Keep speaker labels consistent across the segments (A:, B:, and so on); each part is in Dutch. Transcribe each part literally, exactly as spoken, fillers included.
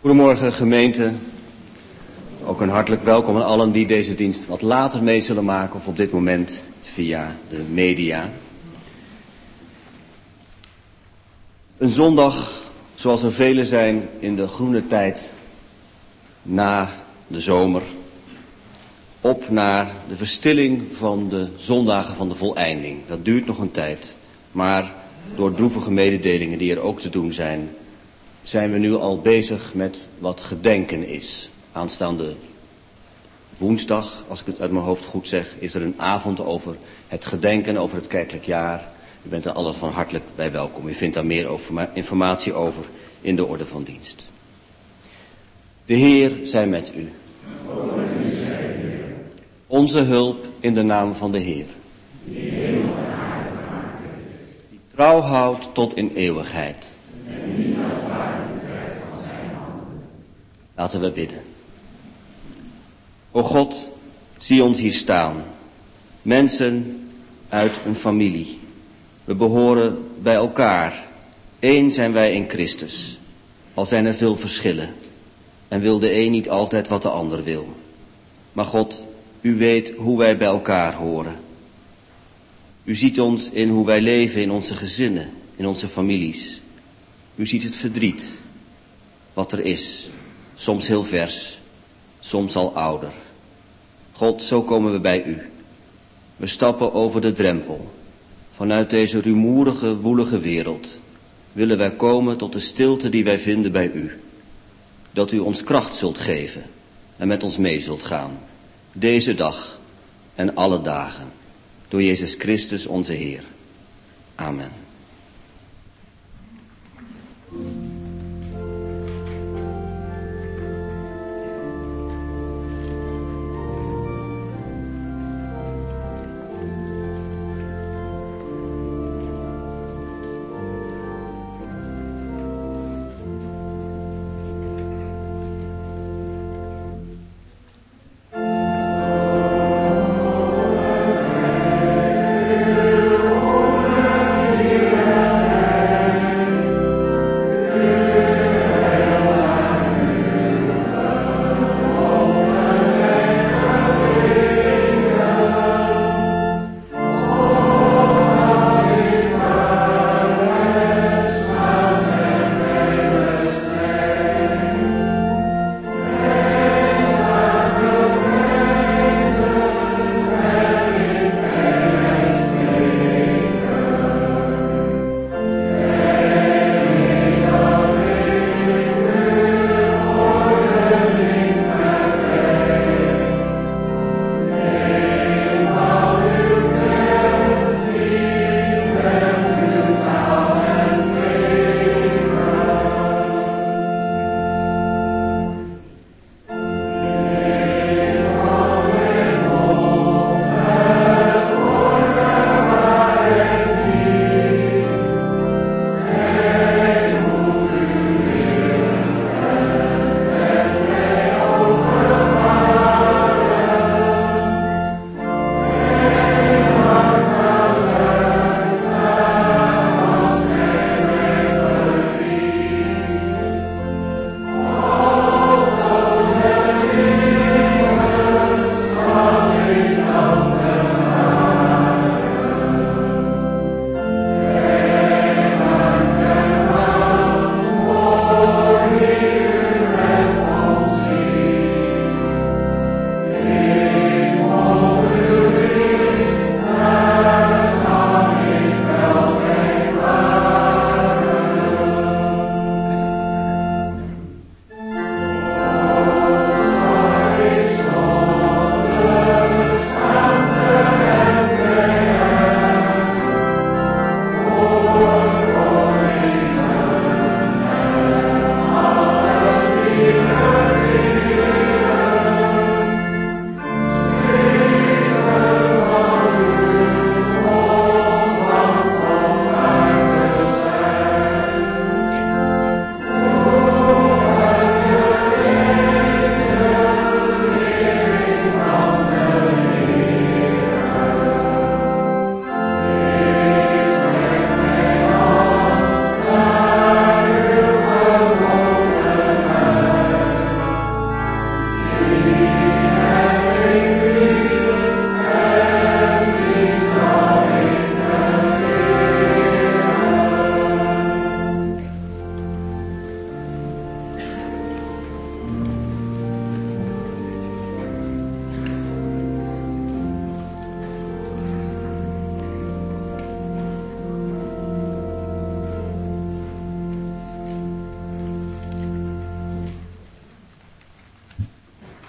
A: Goedemorgen gemeente, ook een hartelijk welkom aan allen die deze dienst wat later mee zullen maken of op dit moment via de media. Een zondag zoals er vele zijn in de groene tijd na de zomer, op naar de verstilling van de zondagen van de voleinding. Dat duurt nog een tijd, maar door droevige mededelingen die er ook te doen zijn, zijn we nu al bezig met wat gedenken is. Aanstaande woensdag, als ik het uit mijn hoofd goed zeg, is er een avond over het gedenken, over het kerkelijk jaar. U bent er allen van hartelijk bij welkom. U vindt daar meer over, informatie over in de orde van dienst. De Heer zij met u. Onze hulp in de naam van de Heer. Die trouw houdt tot in eeuwigheid. Laten we bidden. O God, zie ons hier staan. Mensen uit een familie. We behoren bij elkaar. Eén zijn wij in Christus. Al zijn er veel verschillen. En wil de een niet altijd wat de ander wil. Maar God, u weet hoe wij bij elkaar horen. U ziet ons in hoe wij leven in onze gezinnen, in onze families. U ziet het verdriet, wat er is. Soms heel vers, soms al ouder. God, zo komen we bij u. We stappen over de drempel. Vanuit deze rumoerige, woelige wereld willen wij komen tot de stilte die wij vinden bij u. Dat u ons kracht zult geven en met ons mee zult gaan. Deze dag en alle dagen. Door Jezus Christus onze Heer. Amen.
B: Amen.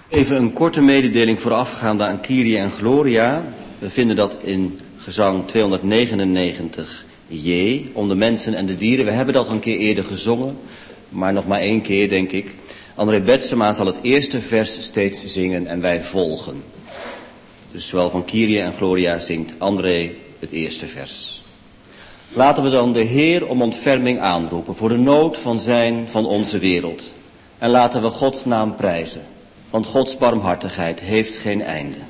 A: Even een korte mededeling voorafgaande aan Kyrie en Gloria. We vinden dat in gezang tweehonderdnegenennegentig J, om de mensen en de dieren. We hebben dat al een keer eerder gezongen, maar nog maar één keer, denk ik. André Betsema zal het eerste vers steeds zingen en wij volgen. Dus zowel van Kyrie en Gloria zingt André het eerste vers. Laten we dan de Heer om ontferming aanroepen voor de nood van zijn, van onze wereld. En laten we Gods naam prijzen, want Gods barmhartigheid heeft geen einde.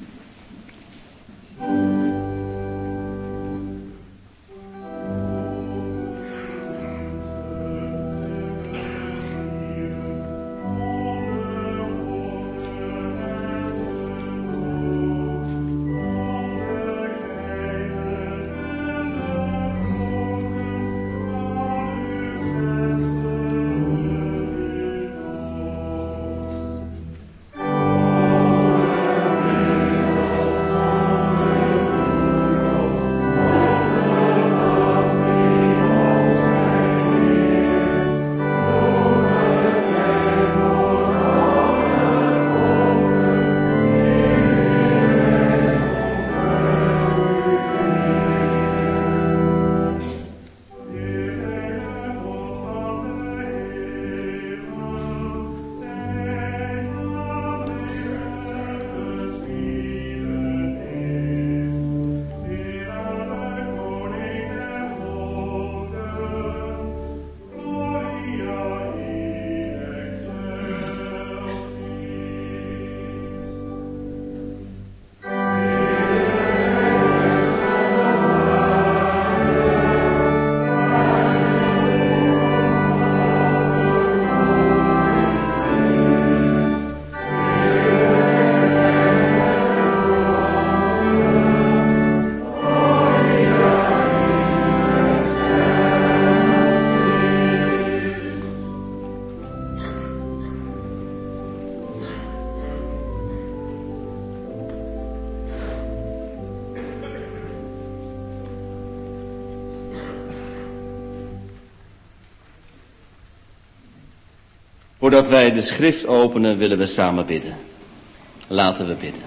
A: Voordat wij de schrift openen, willen we samen bidden. Laten we bidden.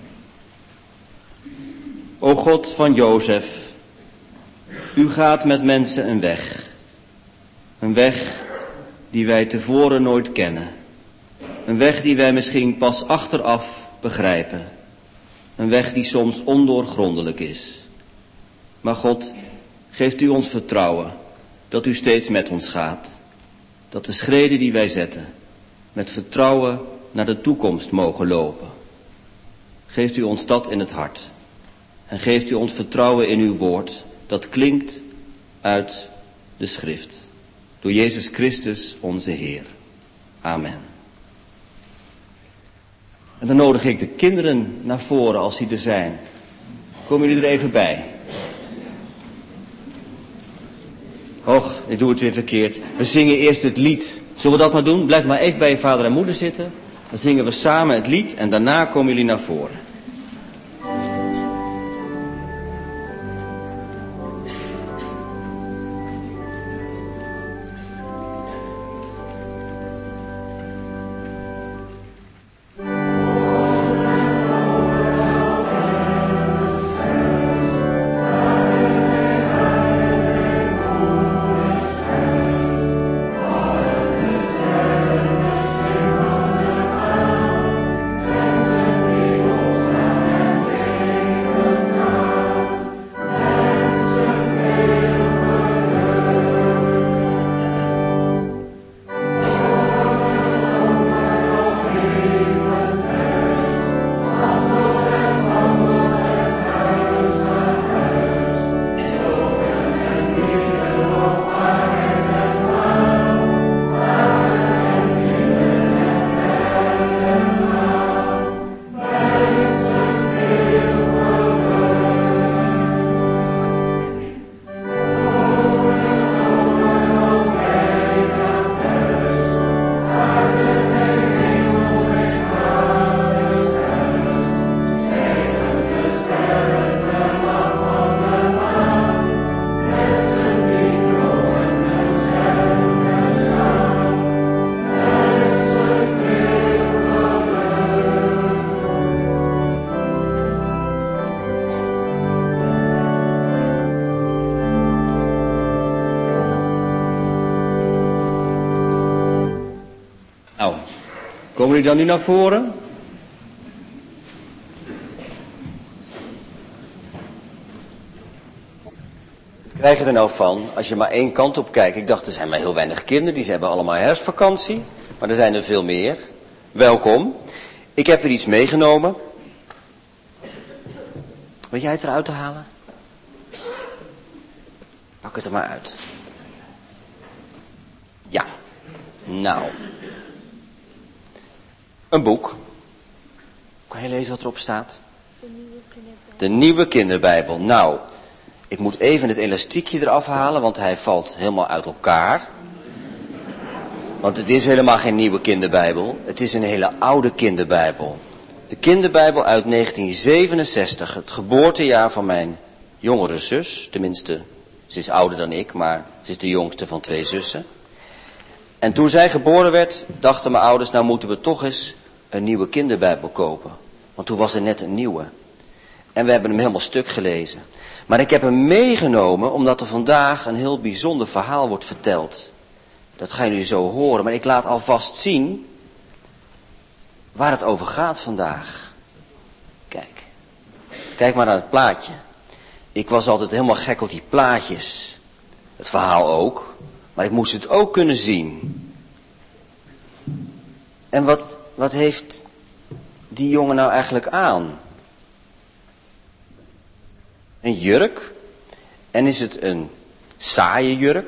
A: O God van Jozef, u gaat met mensen een weg. Een weg die wij tevoren nooit kennen. Een weg die wij misschien pas achteraf begrijpen. Een weg die soms ondoorgrondelijk is. Maar God, geeft u ons vertrouwen dat u steeds met ons gaat. Dat de schreden die wij zetten met vertrouwen naar de toekomst mogen lopen. Geeft u ons dat in het hart. En geeft u ons vertrouwen in uw woord dat klinkt uit de schrift. Door Jezus Christus onze Heer. Amen. En dan nodig ik de kinderen naar voren als die er zijn. Komen jullie er even bij? Och, ik doe het weer verkeerd. We zingen eerst het lied. Zullen we dat maar doen? Blijf maar even bij je vader en moeder zitten. Dan zingen we samen het lied en daarna komen jullie naar voren.
B: Oh,
A: Komen jullie dan nu naar voren? Wat krijg je er nou van als je maar één kant op kijkt? Ik dacht, er zijn maar heel weinig kinderen, die hebben allemaal herfstvakantie. Maar er zijn er veel meer. Welkom. Ik heb er iets meegenomen. Weet jij het eruit te halen? Pak het er maar uit. Ja. Nou. Een boek. Kan je lezen wat erop staat? De nieuwe kinderbijbel. De nieuwe kinderbijbel. Nou, ik moet even het elastiekje eraf halen, want hij valt helemaal uit elkaar. Want het is helemaal geen nieuwe kinderbijbel. Het is een hele oude kinderbijbel. De kinderbijbel uit negentien zevenenzestig. Het geboortejaar van mijn jongere zus. Tenminste, ze is ouder dan ik, maar ze is de jongste van twee zussen. En toen zij geboren werd, dachten mijn ouders, nou moeten we toch eens een nieuwe kinderbijbel kopen. Want toen was er net een nieuwe. En we hebben hem helemaal stuk gelezen. Maar ik heb hem meegenomen omdat er vandaag een heel bijzonder verhaal wordt verteld. Dat gaan jullie zo horen, maar ik laat alvast zien waar het over gaat vandaag. Kijk, kijk maar naar het plaatje. Ik was altijd helemaal gek op die plaatjes. Het verhaal ook, maar ik moest het ook kunnen zien. En wat, wat heeft die jongen nou eigenlijk aan? Een jurk. En is het een saaie jurk?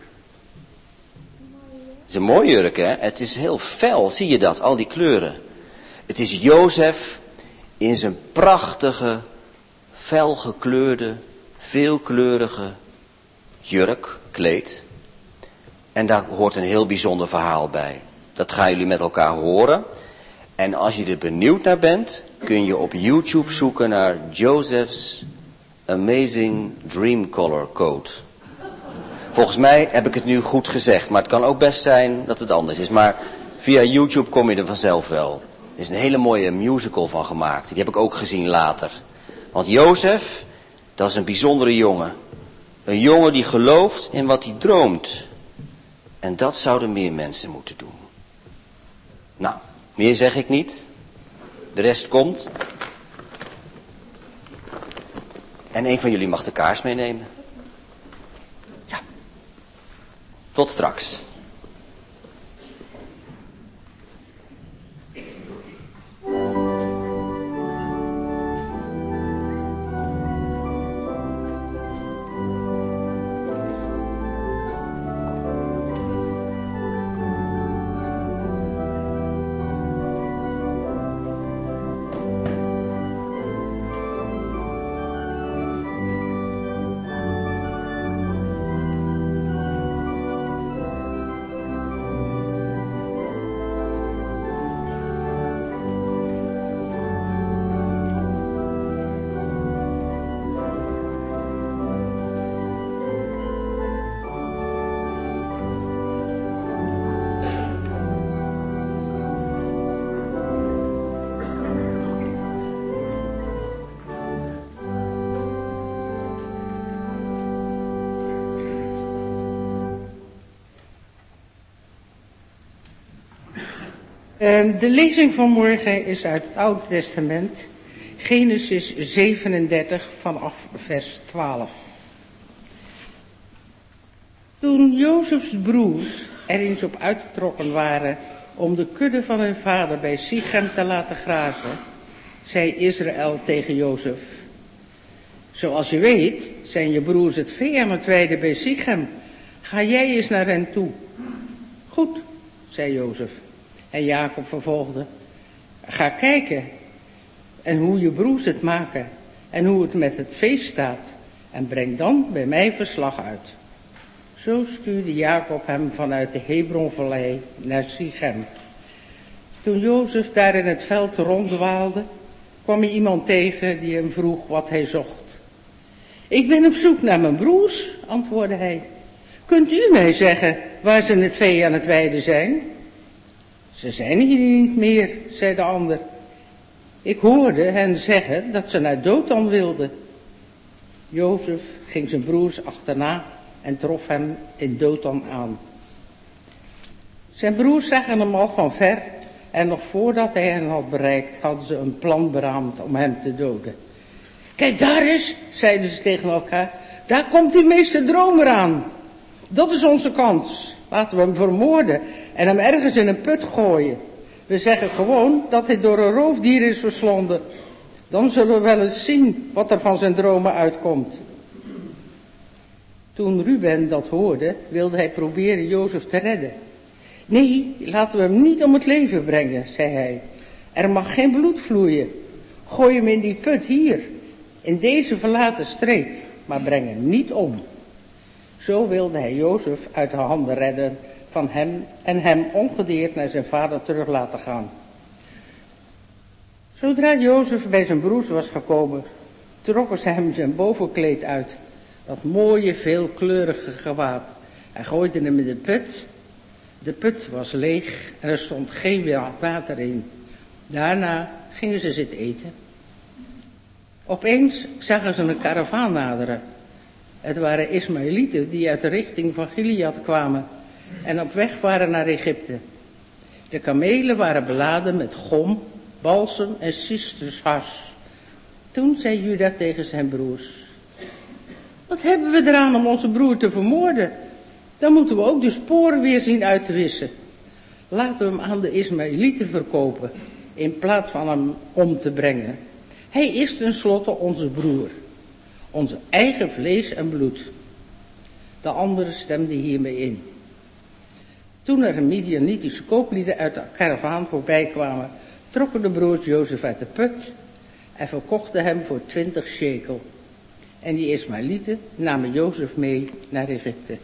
A: Het is een mooie jurk, hè? Het is heel fel, zie je dat? Al die kleuren. Het is Jozef in zijn prachtige, felgekleurde, veelkleurige jurk, kleed. En daar hoort een heel bijzonder verhaal bij. Dat gaan jullie met elkaar horen. En als je er benieuwd naar bent, kun je op YouTube zoeken naar Joseph's Amazing Dreamcolor Code. Volgens mij heb ik het nu goed gezegd, maar het kan ook best zijn dat het anders is. Maar via YouTube kom je er vanzelf wel. Er is een hele mooie musical van gemaakt. Die heb ik ook gezien later. Want Jozef, dat is een bijzondere jongen. Een jongen die gelooft in wat hij droomt. En dat zouden meer mensen moeten doen. Nou, meer zeg ik niet. De rest komt. En een van jullie mag de kaars meenemen. Ja. Tot straks.
B: De lezing van morgen is uit het Oude Testament, Genesis zevenendertig vanaf vers twaalf. Toen Jozefs broers er eens op uitgetrokken waren om de kudde van hun vader bij Sichem te laten grazen, zei Israël tegen Jozef: zoals je weet zijn je broers het vee aan het weiden bij Sichem. Ga jij eens naar hen toe. Goed, zei Jozef. En Jacob vervolgde: ga kijken en hoe je broers het maken en hoe het met het vee staat en breng dan bij mij verslag uit. Zo stuurde Jacob hem vanuit de Hebronvallei naar Sichem. Toen Jozef daar in het veld ronddwaalde, kwam hij iemand tegen die hem vroeg wat hij zocht. Ik ben op zoek naar mijn broers, antwoordde hij. Kunt u mij zeggen waar ze het vee aan het weiden zijn? Ze zijn hier niet meer, zei de ander. Ik hoorde hen zeggen dat ze naar Dothan wilden. Jozef ging zijn broers achterna en trof hem in Dothan aan. Zijn broers zagen hem al van ver En nog voordat hij hen had bereikt, hadden ze een plan beraamd om hem te doden. Kijk daar eens, zeiden ze tegen elkaar. Daar komt die meester Dromer aan. Dat is onze kans. Laten we hem vermoorden en hem ergens in een put gooien. We zeggen gewoon dat hij door een roofdier is verslonden. Dan zullen we wel eens zien wat er van zijn dromen uitkomt. Toen Ruben dat hoorde, wilde hij proberen Jozef te redden. Nee, laten we hem niet om het leven brengen, zei hij. Er mag geen bloed vloeien. Gooi hem in die put hier, in deze verlaten streek, maar breng hem niet om. Zo wilde hij Jozef uit de handen redden van hem en hem ongedeerd naar zijn vader terug laten gaan. Zodra Jozef bij zijn broers was gekomen, trokken ze hem zijn bovenkleed uit, dat mooie veelkleurige gewaad. Hij gooide hem in de put. De put was leeg en er stond geen water in. Daarna gingen ze zitten eten. Opeens zagen ze een karavaan naderen. Het waren Ismaëlieten die uit de richting van Gilead kwamen en op weg waren naar Egypte. De kamelen waren beladen met gom, balsem en citrushash. Toen zei Juda tegen zijn broers: wat hebben we eraan om onze broer te vermoorden? Dan moeten we ook de sporen weer zien uit te wissen. Laten we hem aan de Ismaëlieten verkopen, in plaats van hem om te brengen. Hij is tenslotte onze broer, onze eigen vlees en bloed. De anderen stemden hiermee in. Toen er Midianitische kooplieden uit de karavaan voorbij kwamen, trokken de broers Jozef uit de put en verkochten hem voor twintig shekel. En die Ismaëlieten namen Jozef mee naar Egypte.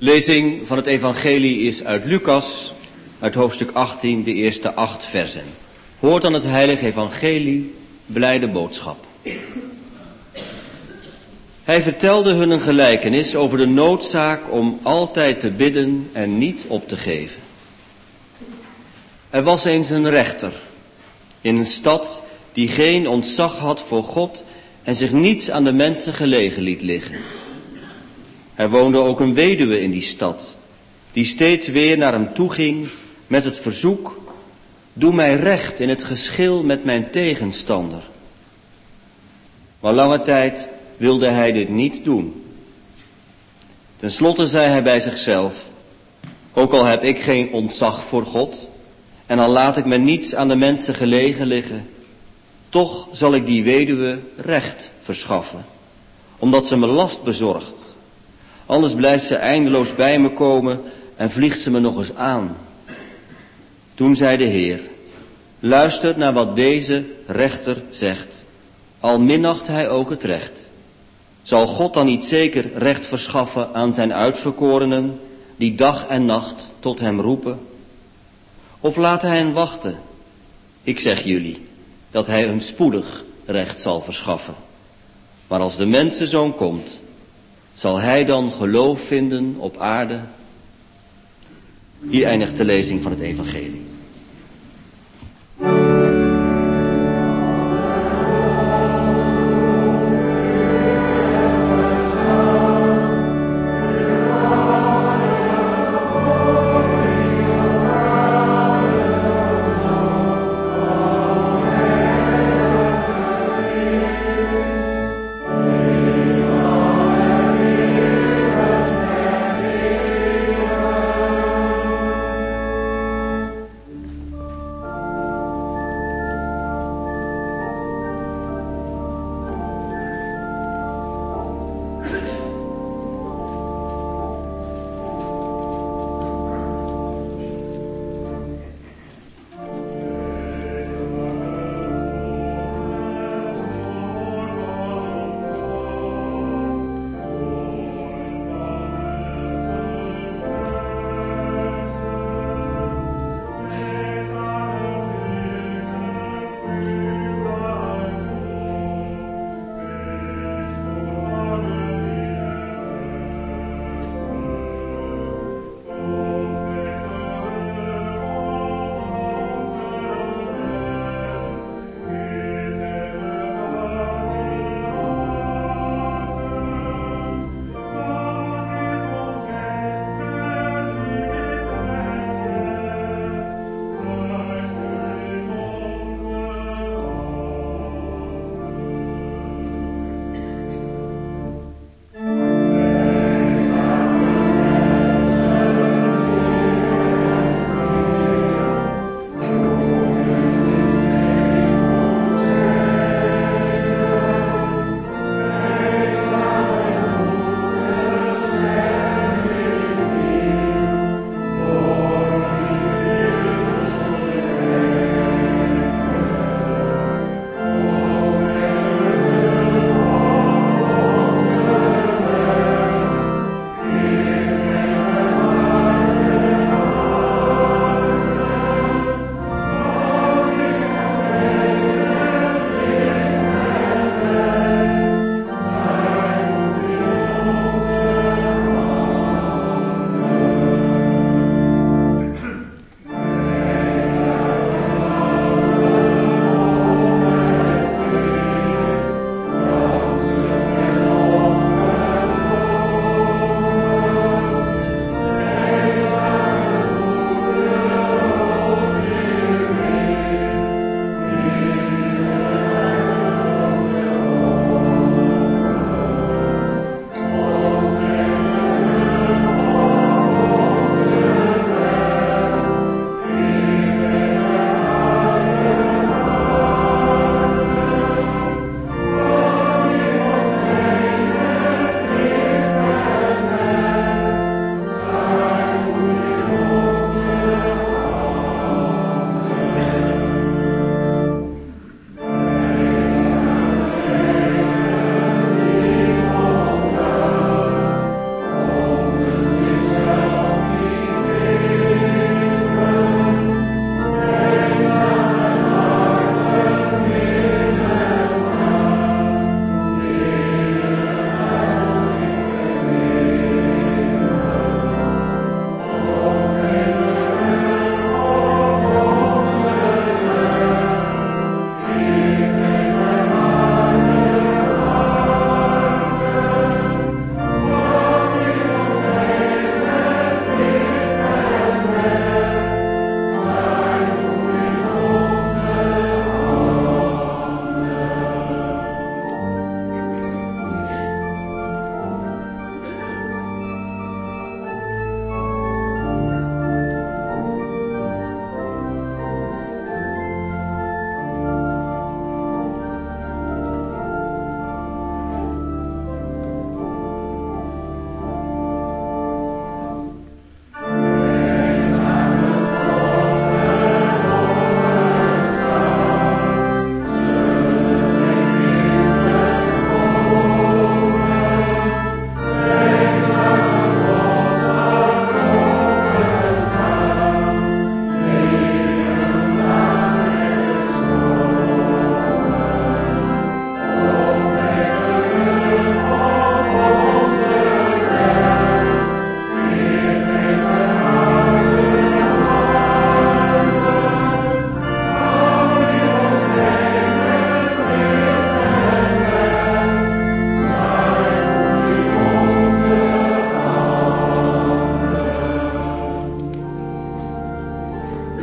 A: Lezing van het evangelie is uit Lucas, uit hoofdstuk achttien, de eerste acht versen. Hoort dan het heilige evangelie, blijde boodschap. Hij vertelde hun een gelijkenis over de noodzaak om altijd te bidden en niet op te geven. Er was eens een rechter in een stad die geen ontzag had voor God en zich niets aan de mensen gelegen liet liggen. Er woonde ook een weduwe in die stad, die steeds weer naar hem toe ging met het verzoek: doe mij recht in het geschil met mijn tegenstander. Maar lange tijd wilde hij dit niet doen. Ten slotte zei hij bij zichzelf: ook al heb ik geen ontzag voor God en al laat ik me niets aan de mensen gelegen liggen, toch zal ik die weduwe recht verschaffen, omdat ze me last bezorgt. Anders blijft ze eindeloos bij me komen en vliegt ze me nog eens aan. Toen zei de Heer: luister naar wat deze rechter zegt, al minacht hij ook het recht. Zal God dan niet zeker recht verschaffen aan zijn uitverkorenen, die dag en nacht tot hem roepen? Of laat hij hen wachten? Ik zeg jullie, dat hij hun spoedig recht zal verschaffen. Maar als de mensenzoon komt, zal hij dan geloof vinden op aarde? Hier eindigt de lezing van het evangelie.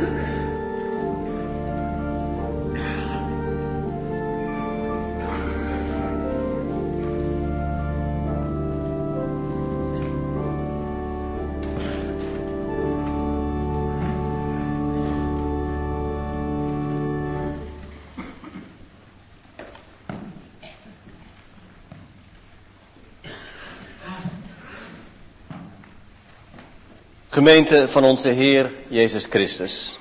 C: Gemeente van onze Heer Jezus Christus.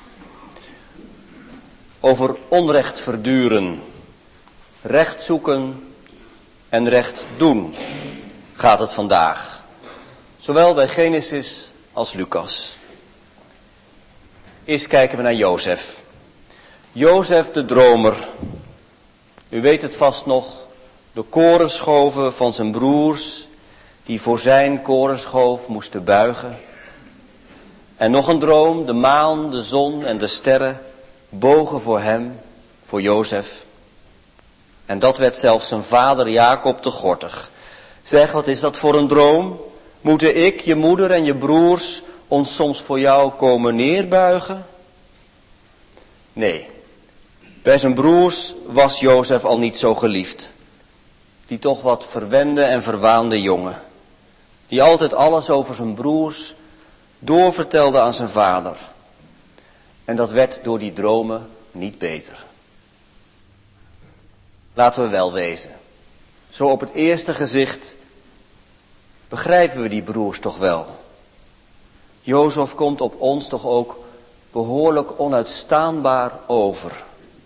C: Over onrecht verduren, recht zoeken en recht doen gaat het vandaag. Zowel bij Genesis als Lucas. Eerst kijken we naar Jozef. Jozef de dromer. U weet het vast nog, de korenschoven van zijn broers die voor zijn korenschoof moesten buigen. En nog een droom, de maan, de zon en de sterren bogen voor hem, voor Jozef. En dat werd zelfs zijn vader Jacob te gortig. Zeg, wat is dat voor een droom? Moeten ik, je moeder en je broers ons soms voor jou komen neerbuigen? Nee, bij zijn broers was Jozef al niet zo geliefd. Die toch wat verwende en verwaande jongen. Die altijd alles over zijn broers doorvertelde aan zijn vader. En dat werd door die dromen niet beter. Laten we wel wezen. Zo op het eerste gezicht begrijpen we die broers toch wel. Jozef komt op ons toch ook behoorlijk onuitstaanbaar over.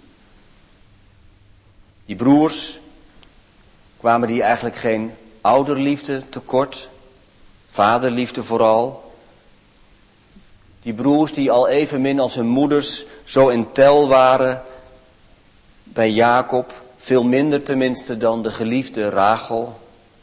C: Die broers, kwamen die eigenlijk geen ouderliefde tekort, vaderliefde vooral? Die broers die al evenmin als hun moeders zo in tel waren bij Jacob, veel minder tenminste dan de geliefde Rachel.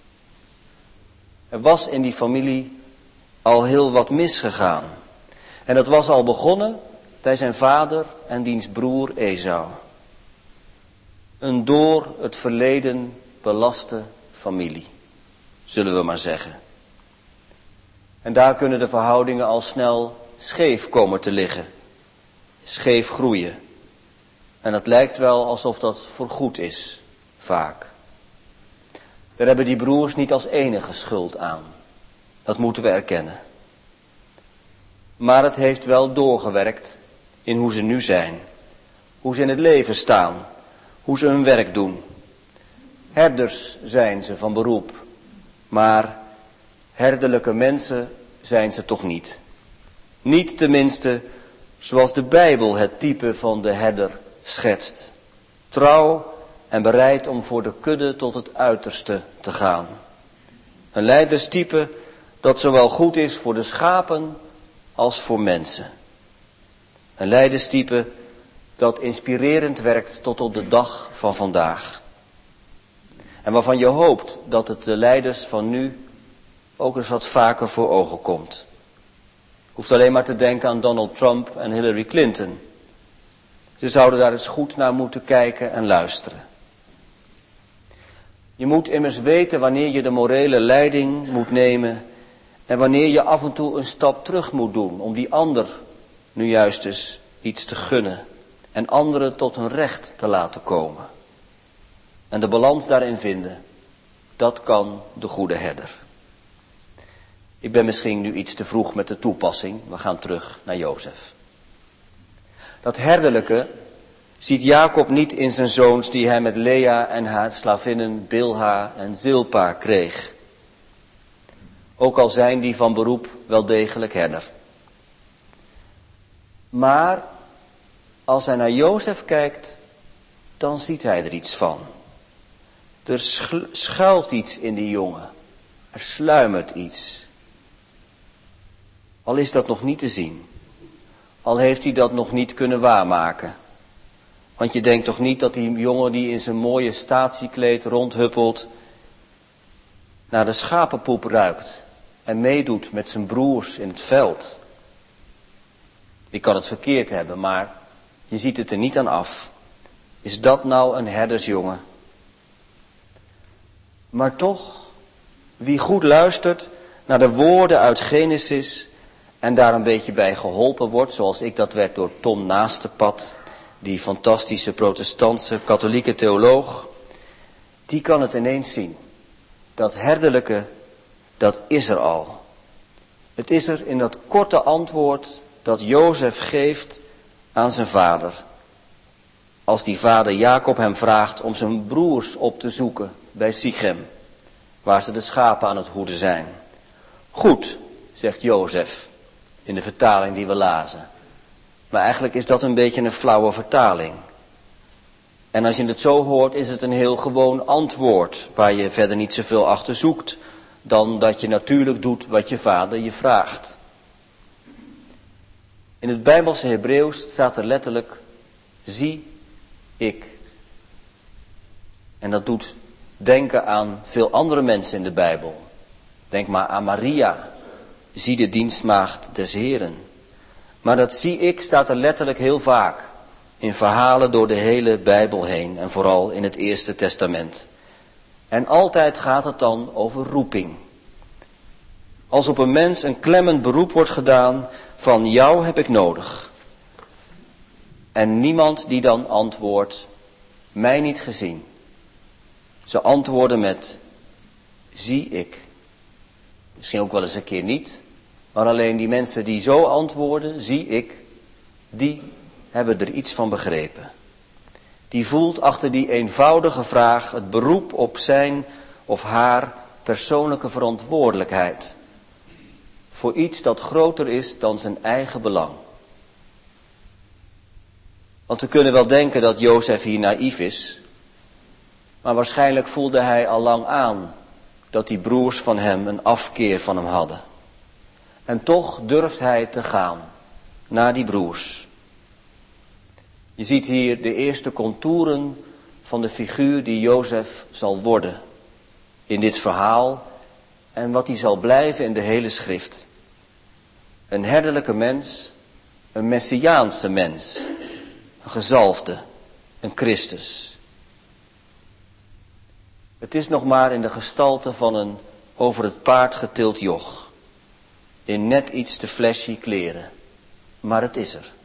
C: Er was in die familie al heel wat misgegaan. En dat was al begonnen bij zijn vader en diens broer Esau. Een door het verleden belaste familie, zullen we maar zeggen. En daar kunnen de verhoudingen al snel scheef komen te liggen. Scheef groeien. En het lijkt wel alsof dat voorgoed is, vaak. Daar hebben die broers niet als enige schuld aan. Dat moeten we erkennen. Maar het heeft wel doorgewerkt in hoe ze nu zijn. Hoe ze in het leven staan. Hoe ze hun werk doen. Herders zijn ze van beroep. Maar herderlijke mensen zijn ze toch niet. Niet tenminste zoals de Bijbel het type van de herder schetst. Trouw en bereid om voor de kudde tot het uiterste te gaan. Een leiderstype dat zowel goed is voor de schapen als voor mensen. Een leiderstype dat inspirerend werkt tot op de dag van vandaag. En waarvan je hoopt dat het de leiders van nu ook eens wat vaker voor ogen komt. Hoeft alleen maar te denken aan Donald Trump en Hillary Clinton. Ze zouden daar eens goed naar moeten kijken en luisteren. Je moet immers weten wanneer je de morele leiding moet nemen en wanneer je af en toe een stap terug moet doen om die ander nu juist eens iets te gunnen en anderen tot hun recht te laten komen. En de balans daarin vinden, dat kan de goede herder. Ik ben misschien nu iets te vroeg met de toepassing. We gaan terug naar Jozef. Dat herderlijke ziet Jacob niet in zijn zoons die hij met Lea en haar slavinnen Bilha en Zilpa kreeg. Ook al zijn die van beroep wel degelijk herder. Maar als hij naar Jozef kijkt, dan ziet hij er iets van. Er schuilt iets in die jongen. Er sluimert iets. Al is dat nog niet te zien. Al heeft hij dat nog niet kunnen waarmaken. Want je denkt toch niet dat die jongen die in zijn mooie statiekleed rondhuppelt naar de schapenpoep ruikt en meedoet met zijn broers in het veld. Die kan het verkeerd hebben, maar je ziet het er niet aan af. Is dat nou een herdersjongen? Maar toch, wie goed luistert naar de woorden uit Genesis en daar een beetje bij geholpen wordt, zoals ik dat werd door Tom Naastepad, die fantastische protestantse katholieke theoloog, die kan het ineens zien. Dat herderlijke, dat is er al. Het is er in dat korte antwoord dat Jozef geeft aan zijn vader. Als die vader Jacob hem vraagt om zijn broers op te zoeken bij Sichem, waar ze de schapen aan het hoeden zijn. Goed, zegt Jozef, in de vertaling die we lazen. Maar eigenlijk is dat een beetje een flauwe vertaling. En als je het zo hoort, is het een heel gewoon antwoord, waar je verder niet zoveel achter zoekt, dan dat je natuurlijk doet wat je vader je vraagt. In het Bijbelse Hebreeuws staat er letterlijk, zie ik. En dat doet denken aan veel andere mensen in de Bijbel. Denk maar aan Maria, zie de dienstmaagd des Heren. Maar dat zie ik staat er letterlijk heel vaak in verhalen door de hele Bijbel heen en vooral in het Eerste Testament. En altijd gaat het dan over roeping. Als op een mens een klemmend beroep wordt gedaan, van jou heb ik nodig. En niemand die dan antwoordt, mij niet gezien. Ze antwoorden met, zie ik. Misschien ook wel eens een keer niet, maar alleen die mensen die zo antwoorden, zie ik, die hebben er iets van begrepen. Die voelt achter die eenvoudige vraag het beroep op zijn of haar persoonlijke verantwoordelijkheid. Voor iets dat groter is dan zijn eigen belang. Want we kunnen wel denken dat Jozef hier naïef is. Maar waarschijnlijk voelde hij al lang aan dat die broers van hem een afkeer van hem hadden. En toch durft hij te gaan naar die broers. Je ziet hier de eerste contouren van de figuur die Jozef zal worden in dit verhaal en wat hij zal blijven in de hele schrift. Een herderlijke mens, een messiaanse mens, een gezalfde, een Christus. Het is nog maar in de gestalte van een over het paard getild joch, in net iets te flashy kleren, maar het is er.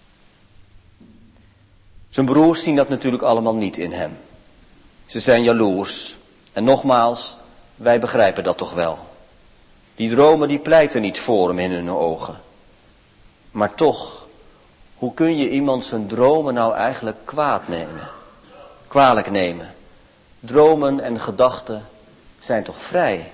C: Zijn broers zien dat natuurlijk allemaal niet in hem. Ze zijn jaloers. En nogmaals, wij begrijpen dat toch wel. Die dromen die pleiten niet voor hem in hun ogen. Maar toch, hoe kun je iemand zijn dromen nou eigenlijk kwaad nemen? Kwalijk nemen? Dromen en gedachten zijn toch vrij?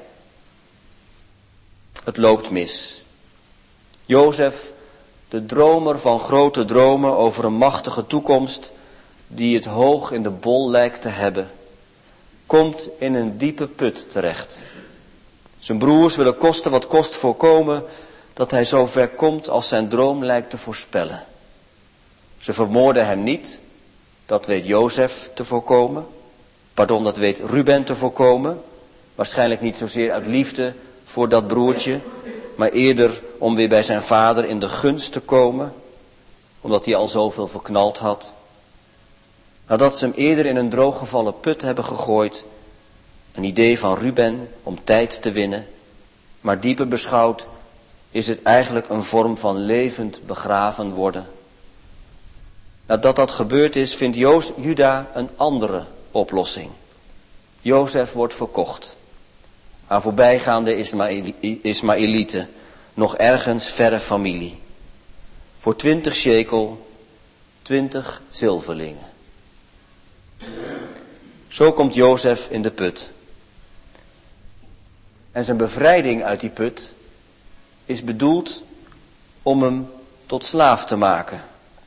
C: Het loopt mis. Jozef, de dromer van grote dromen over een machtige toekomst, die het hoog in de bol lijkt te hebben, komt in een diepe put terecht. Zijn broers willen kosten wat kost voorkomen dat hij zo ver komt als zijn droom lijkt te voorspellen. Ze vermoorden hem niet, dat weet Jozef te voorkomen. Pardon, dat weet Ruben te voorkomen. Waarschijnlijk niet zozeer uit liefde voor dat broertje, maar eerder om weer bij zijn vader in de gunst te komen, omdat hij al zoveel verknald had. Nadat ze hem eerder in een drooggevallen put hebben gegooid, een idee van Ruben om tijd te winnen, maar dieper beschouwd is het eigenlijk een vorm van levend begraven worden. Nadat dat gebeurd is, vindt Joos, Juda een andere oplossing. Jozef wordt verkocht aan voorbijgaande Ismaëlieten, nog ergens verre familie. Voor twintig shekel, twintig zilverlingen. Zo komt Jozef in de put. En zijn bevrijding uit die put is bedoeld om hem tot slaaf te maken.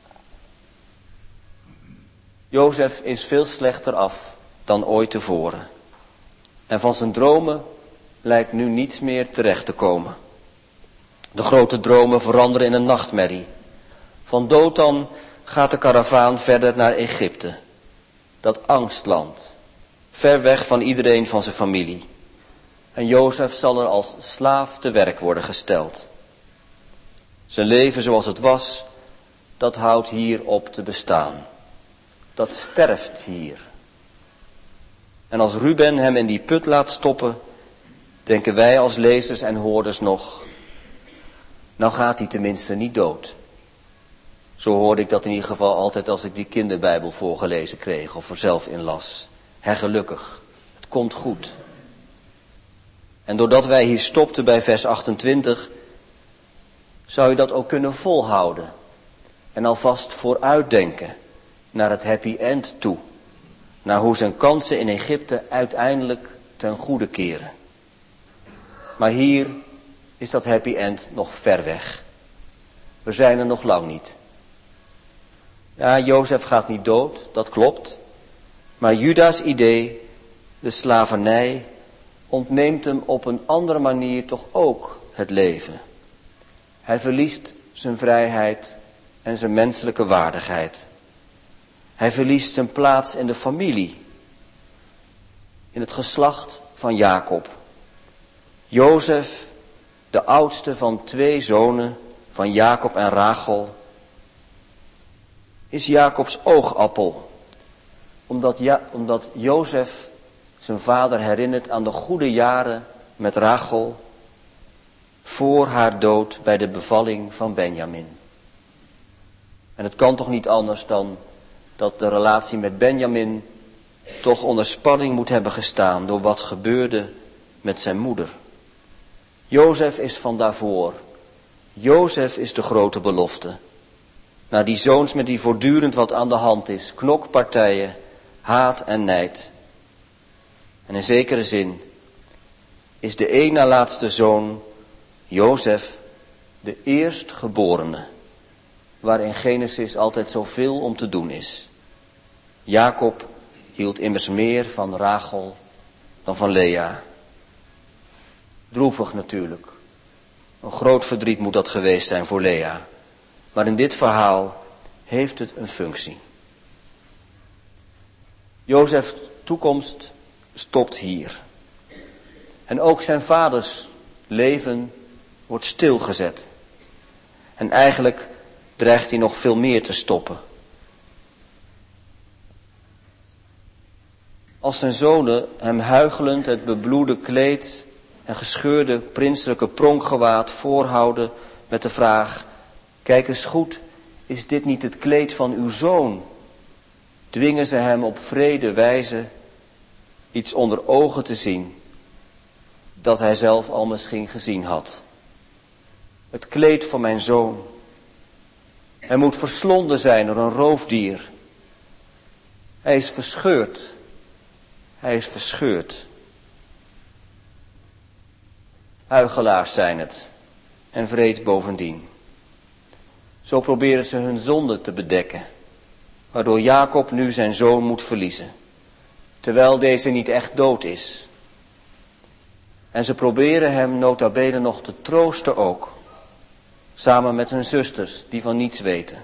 C: Jozef is veel slechter af dan ooit tevoren. En van zijn dromen lijkt nu niets meer terecht te komen. De grote dromen veranderen in een nachtmerrie. Van Dothan gaat de karavaan verder naar Egypte. Dat angstland. Ver weg van iedereen van zijn familie. En Jozef zal er als slaaf te werk worden gesteld. Zijn leven zoals het was, dat houdt hier op te bestaan. Dat sterft hier. En als Ruben hem in die put laat stoppen, denken wij als lezers en hoorders nog, Nou gaat hij tenminste niet dood. Zo hoorde ik dat in ieder geval altijd als ik die kinderbijbel voorgelezen kreeg of er zelf in las. Hè, gelukkig, het komt goed. En doordat wij hier stopten bij vers achtentwintig, zou je dat ook kunnen volhouden. En alvast vooruitdenken naar het happy end toe. Naar hoe zijn kansen in Egypte uiteindelijk ten goede keren. Maar hier is dat happy end nog ver weg. We zijn er nog lang niet. Ja, Jozef gaat niet dood, dat klopt. Maar Juda's idee, de slavernij, ontneemt hem op een andere manier toch ook het leven. Hij verliest zijn vrijheid en zijn menselijke waardigheid. Hij verliest zijn plaats in de familie. In het geslacht van Jacob. Jozef, de oudste van twee zonen van Jacob en Rachel, is Jacobs oogappel. Omdat, ja, omdat Jozef zijn vader herinnert aan de goede jaren met Rachel voor haar dood bij de bevalling van Benjamin. En het kan toch niet anders dan dat de relatie met Benjamin toch onder spanning moet hebben gestaan door wat gebeurde met zijn moeder. Jozef is van daarvoor. Jozef is de grote belofte. Na die zoons met die voortdurend wat aan de hand is, knokpartijen, haat en nijd. En in zekere zin is de één na laatste zoon, Jozef, de eerstgeborene, waar in Genesis altijd zoveel om te doen is. Jacob hield immers meer van Rachel dan van Lea. Droevig natuurlijk. Een groot verdriet moet dat geweest zijn voor Lea. Maar in dit verhaal heeft het een functie. Jozefs toekomst stopt hier. En ook zijn vaders leven wordt stilgezet. En eigenlijk dreigt hij nog veel meer te stoppen. Als zijn zonen hem huichelend het bebloede kleed en gescheurde prinselijke pronkgewaad voorhouden met de vraag: kijk eens goed, is dit niet het kleed van uw zoon? Dwingen ze hem op wrede wijze iets onder ogen te zien dat hij zelf al misschien gezien had. Het kleed van mijn zoon. Hij moet verslonden zijn door een roofdier. Hij is verscheurd. Hij is verscheurd. Huichelaars zijn het en wreed bovendien. Zo proberen ze hun zonde te bedekken, waardoor Jacob nu zijn zoon moet verliezen, terwijl deze niet echt dood is. En ze proberen hem nota bene nog te troosten ook, samen met hun zusters die van niets weten.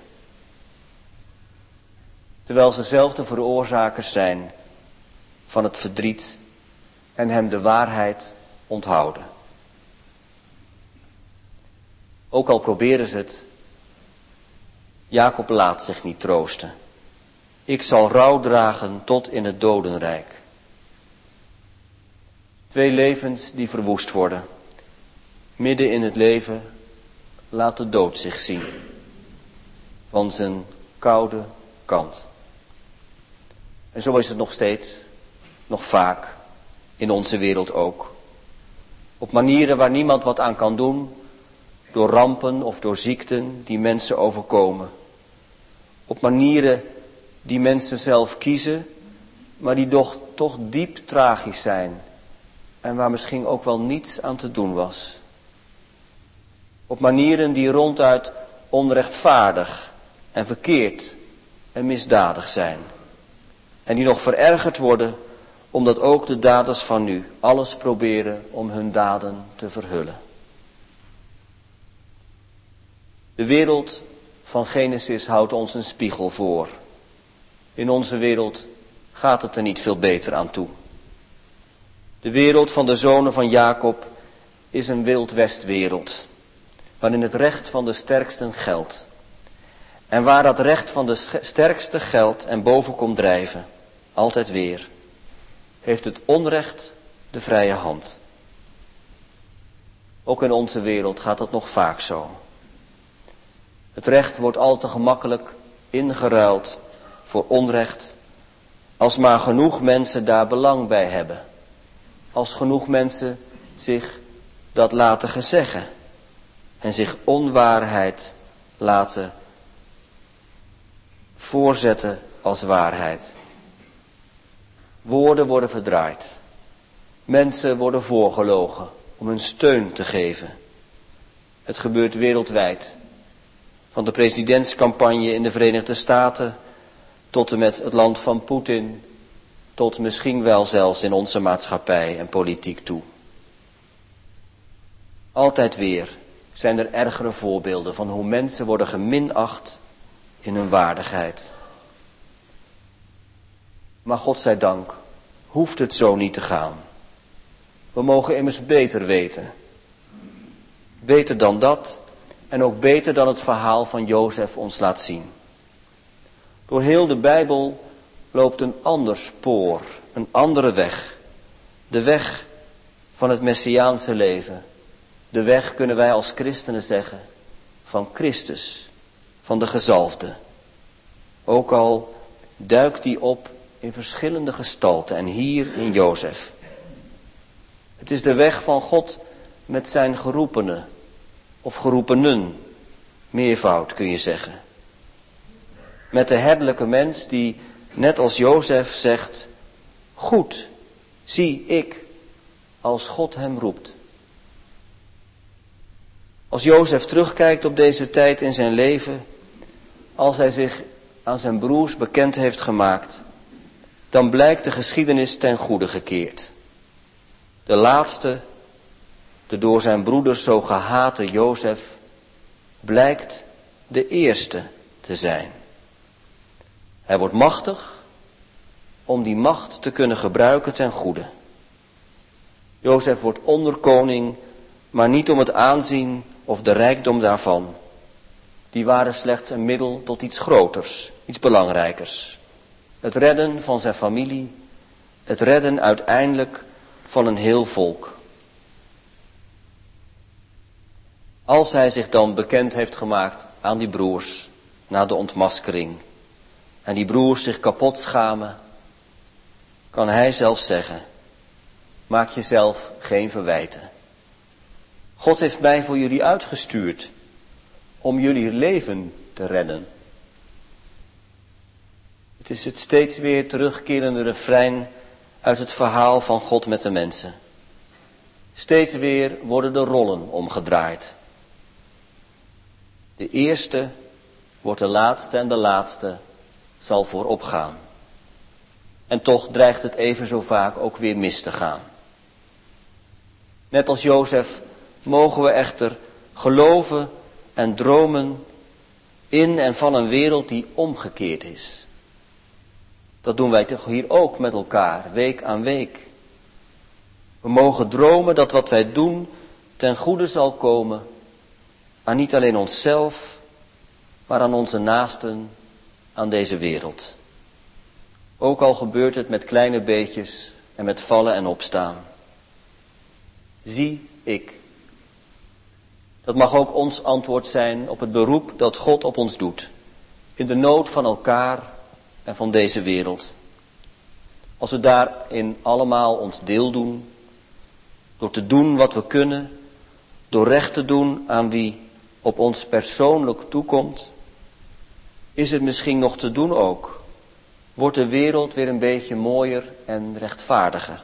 C: Terwijl ze zelf de veroorzakers zijn van het verdriet en hem de waarheid onthouden. Ook al proberen ze het, Jacob laat zich niet troosten. Ik zal rouw dragen tot in het dodenrijk. Twee levens die verwoest worden. Midden in het leven laat de dood zich zien. Van zijn koude kant. En zo is het nog steeds, nog vaak, in onze wereld ook. Op manieren waar niemand wat aan kan doen, door rampen of door ziekten die mensen overkomen. Op manieren die mensen zelf kiezen, maar die toch, toch diep tragisch zijn. En waar misschien ook wel niets aan te doen was. Op manieren die ronduit onrechtvaardig en verkeerd en misdadig zijn. En die nog verergerd worden, omdat ook de daders van nu alles proberen om hun daden te verhullen. De wereld van Genesis houdt ons een spiegel voor. In onze wereld gaat het er niet veel beter aan toe. De wereld van de zonen van Jacob is een wild westwereld, waarin het recht van de sterksten geldt. En waar dat recht van de sterkste geldt en boven komt drijven, altijd weer, heeft het onrecht de vrije hand. Ook in onze wereld gaat dat nog vaak zo. Het recht wordt al te gemakkelijk ingeruild voor onrecht, als maar genoeg mensen daar belang bij hebben. Als genoeg mensen zich dat laten gezeggen en zich onwaarheid laten voorzetten als waarheid. Woorden worden verdraaid. Mensen worden voorgelogen om hun steun te geven. Het gebeurt wereldwijd. Van de presidentscampagne in de Verenigde Staten tot en met het land van Poetin, tot misschien wel zelfs in onze maatschappij en politiek toe. Altijd weer zijn er ergere voorbeelden van hoe mensen worden geminacht in hun waardigheid. Maar God zij dank, hoeft het zo niet te gaan. We mogen immers beter weten. Beter dan dat en ook beter dan het verhaal van Jozef ons laat zien. Door heel de Bijbel loopt een ander spoor, een andere weg. De weg van het Messiaanse leven. De weg, kunnen wij als christenen zeggen, van Christus, van de gezalfde. Ook al duikt die op in verschillende gestalten en hier in Jozef. Het is de weg van God met zijn geroepenen, of geroepenen, meervoud kun je zeggen. Met de herderlijke mens die, net als Jozef, zegt, goed, zie ik, als God hem roept. Als Jozef terugkijkt op deze tijd in zijn leven, als hij zich aan zijn broers bekend heeft gemaakt, dan blijkt de geschiedenis ten goede gekeerd. De laatste, de door zijn broeders zo gehate Jozef, blijkt de eerste te zijn. Hij wordt machtig om die macht te kunnen gebruiken ten goede. Jozef wordt onderkoning, maar niet om het aanzien of de rijkdom daarvan. Die waren slechts een middel tot iets groters, iets belangrijkers. Het redden van zijn familie, het redden uiteindelijk van een heel volk. Als hij zich dan bekend heeft gemaakt aan die broers na de ontmaskering en die broers zich kapot schamen, kan hij zelf zeggen, maak jezelf geen verwijten. God heeft mij voor jullie uitgestuurd om jullie leven te redden. Het is het steeds weer terugkerende refrein uit het verhaal van God met de mensen. Steeds weer worden de rollen omgedraaid. De eerste wordt de laatste en de laatste zal voorop gaan. En toch dreigt het even zo vaak ook weer mis te gaan. Net als Jozef mogen we echter geloven en dromen in en van een wereld die omgekeerd is. Dat doen wij toch hier ook met elkaar, week aan week. We mogen dromen dat wat wij doen ten goede zal komen aan niet alleen onszelf, maar aan onze naasten, aan deze wereld. Ook al gebeurt het met kleine beetjes en met vallen en opstaan. Zie ik. Dat mag ook ons antwoord zijn op het beroep dat God op ons doet. In de nood van elkaar en van deze wereld. Als we daarin allemaal ons deel doen, door te doen wat we kunnen, door recht te doen aan wie op ons persoonlijk toekomt, is het misschien nog te doen ook. Wordt de wereld weer een beetje mooier en rechtvaardiger.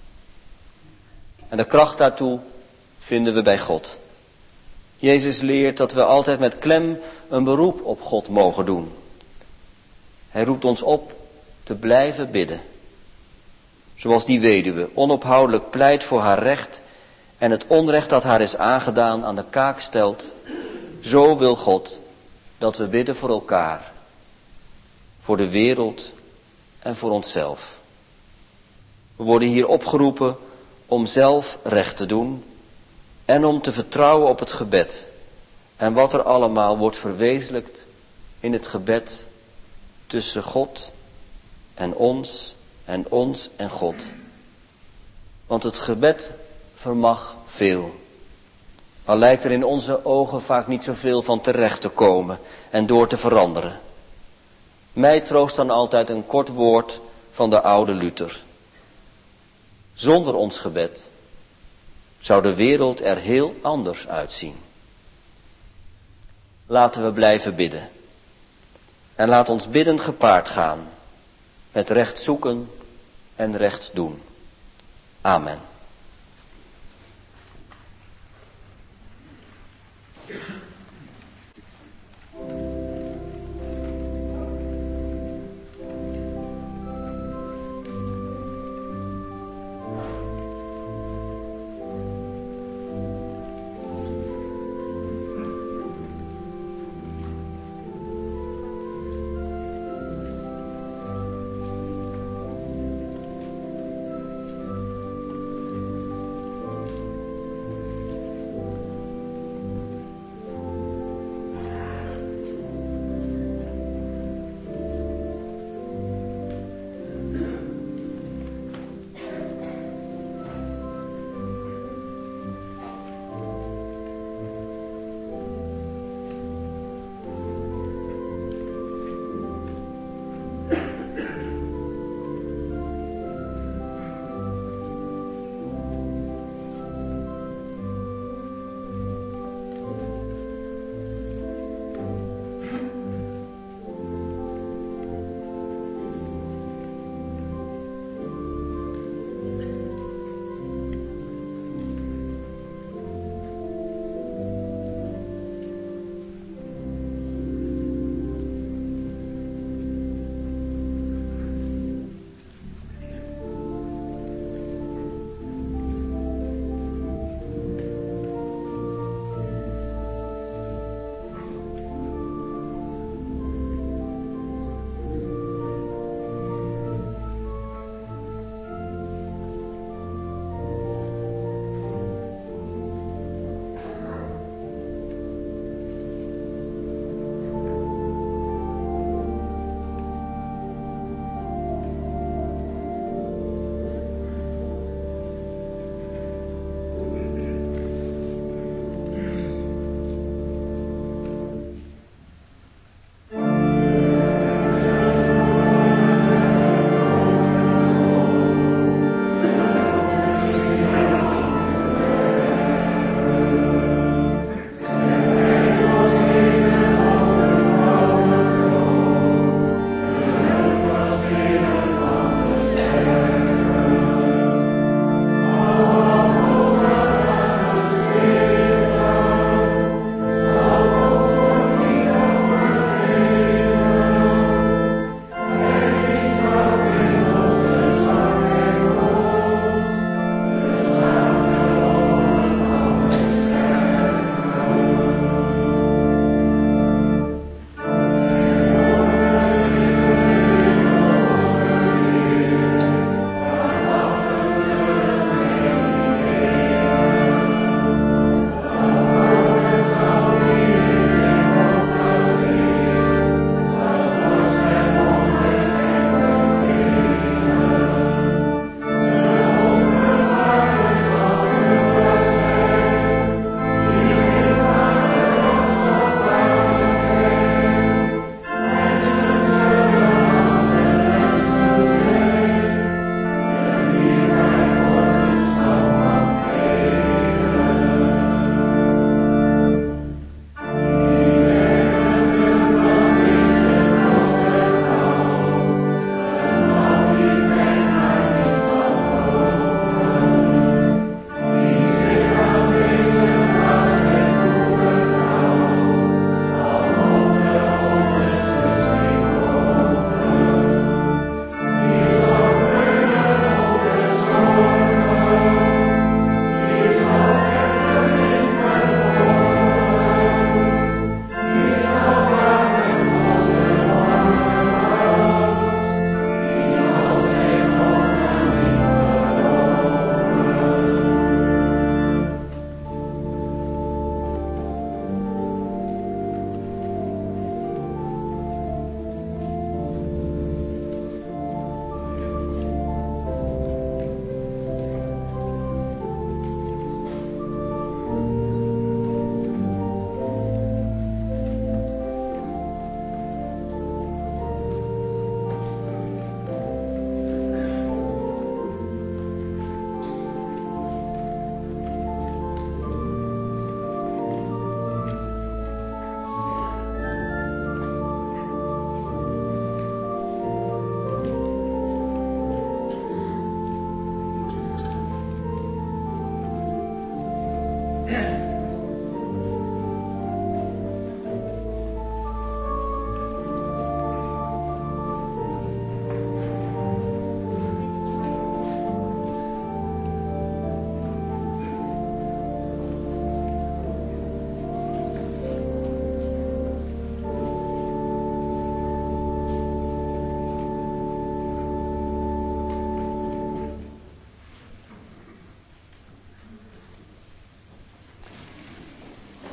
C: En de kracht daartoe vinden we bij God. Jezus leert dat we altijd met klem een beroep op God mogen doen. Hij roept ons op te blijven bidden. Zoals die weduwe onophoudelijk pleit voor haar recht en het onrecht dat haar is aangedaan aan de kaak stelt. Zo wil God dat we bidden voor elkaar, voor de wereld en voor onszelf. We worden hier opgeroepen om zelf recht te doen en om te vertrouwen op het gebed en wat er allemaal wordt verwezenlijkt in het gebed tussen God en ons en ons en God. Want het gebed vermag veel. Al lijkt er in onze ogen vaak niet zoveel van terecht te komen en door te veranderen. Mij troost dan altijd een kort woord van de oude Luther. Zonder ons gebed zou de wereld er heel anders uitzien. Laten we blijven bidden. En laat ons bidden gepaard gaan met recht zoeken en recht doen. Amen.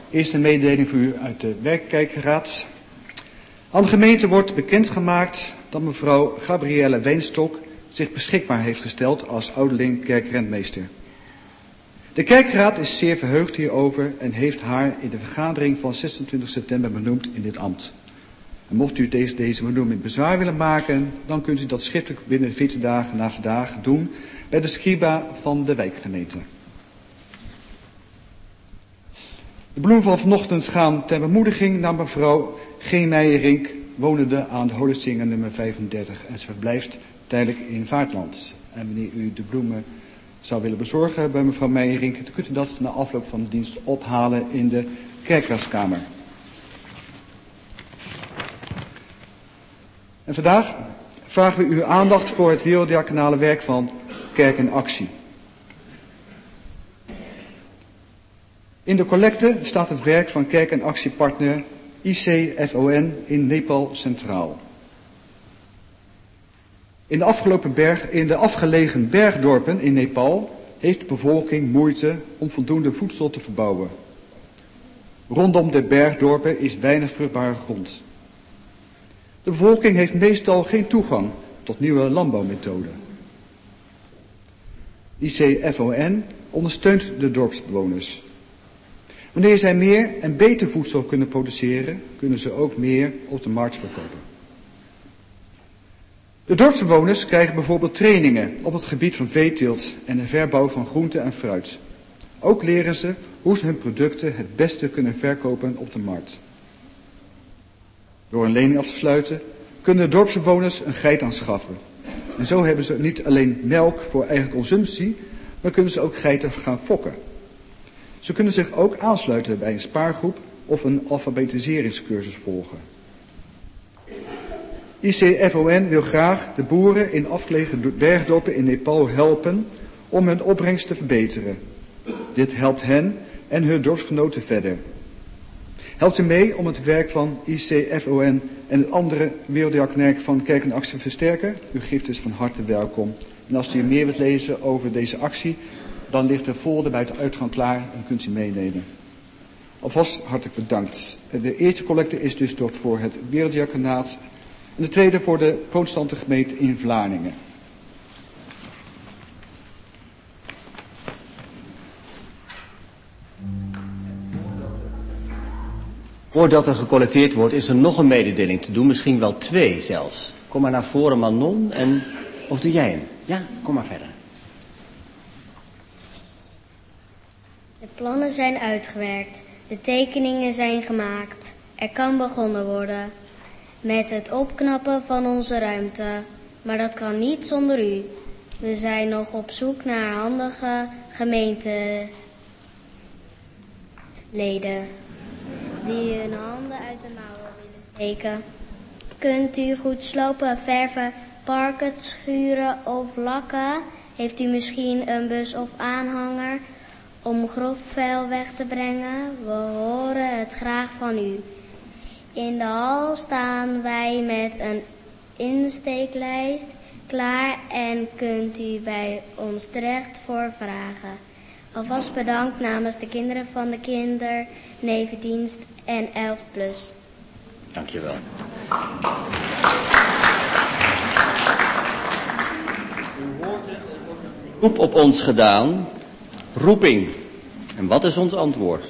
D: Eerst een mededeling voor u uit de werkkerkraad. Aan de gemeente wordt bekendgemaakt dat mevrouw Gabrielle Weenstok zich beschikbaar heeft gesteld als ouderling kerkrentmeester. De kerkraad is zeer verheugd hierover en heeft haar in de vergadering van zesentwintig september benoemd in dit ambt. En mocht u deze, deze benoeming bezwaar willen maken, dan kunt u dat schriftelijk binnen veertien dagen na vandaag doen bij de scriba van de wijkgemeente. De bloemen van vanochtend gaan ter bemoediging naar mevrouw G. Meijerink, wonende aan de Holensinger nummer vijfendertig. En ze verblijft tijdelijk in Vaartland. En wanneer u de bloemen zou willen bezorgen bij mevrouw Meijerink, dan kunt u dat na afloop van de dienst ophalen in de kerkraaskamer. En vandaag vragen we uw aandacht voor het werelddiaconale werk van Kerk in Actie. In de collecte staat het werk van Kerk en Actiepartner I C F O N in Nepal centraal. In de, afgelopen berg, in de afgelegen bergdorpen in Nepal heeft de bevolking moeite om voldoende voedsel te verbouwen. Rondom de bergdorpen is weinig vruchtbare grond. De bevolking heeft meestal geen toegang tot nieuwe landbouwmethoden. I C F O N ondersteunt de dorpsbewoners. Wanneer zij meer en beter voedsel kunnen produceren, kunnen ze ook meer op de markt verkopen. De dorpsbewoners krijgen bijvoorbeeld trainingen op het gebied van veeteelt en de verbouw van groente en fruit. Ook leren ze hoe ze hun producten het beste kunnen verkopen op de markt. Door een lening af te sluiten kunnen de dorpsbewoners een geit aanschaffen. En zo hebben ze niet alleen melk voor eigen consumptie, maar kunnen ze ook geiten gaan fokken. Ze kunnen zich ook aansluiten bij een spaargroep of een alfabetiseringscursus volgen. I C F O N wil graag de boeren in afgelegen bergdorpen in Nepal helpen om hun opbrengst te verbeteren. Dit helpt hen en hun dorpsgenoten verder. Helpt u mee om het werk van I C F O N en het andere werelddiaconaal van Kerk en Actie te versterken? Uw gift is van harte welkom. En als u meer wilt lezen over deze actie, dan ligt er folder bij de uitgang klaar en kunt u meenemen. Alvast hartelijk bedankt. De eerste collecte is dus tot voor het werelddiaconaat en de tweede voor de protestante gemeente in Vlaardingen.
C: Voordat er gecollecteerd wordt, is er nog een mededeling te doen, misschien wel twee zelfs. Kom maar naar voren, Manon, en of doe jij hem? Ja, kom maar verder.
E: De plannen zijn uitgewerkt, de tekeningen zijn gemaakt. Er kan begonnen worden met het opknappen van onze ruimte. Maar dat kan niet zonder u. We zijn nog op zoek naar handige gemeenteleden die hun handen uit de mouwen willen steken. Kunt u goed slopen, verven, parken, schuren of lakken? Heeft u misschien een bus of aanhanger om grof vuil weg te brengen? We horen het graag van u. In de hal staan wij met een insteeklijst klaar en kunt u bij ons terecht voor vragen. Alvast bedankt namens de kinderen van de kindernevendienst en elf plus.
C: Dankjewel. U hoort het, er wordt een roep op ons gedaan. Roeping. En wat is ons antwoord?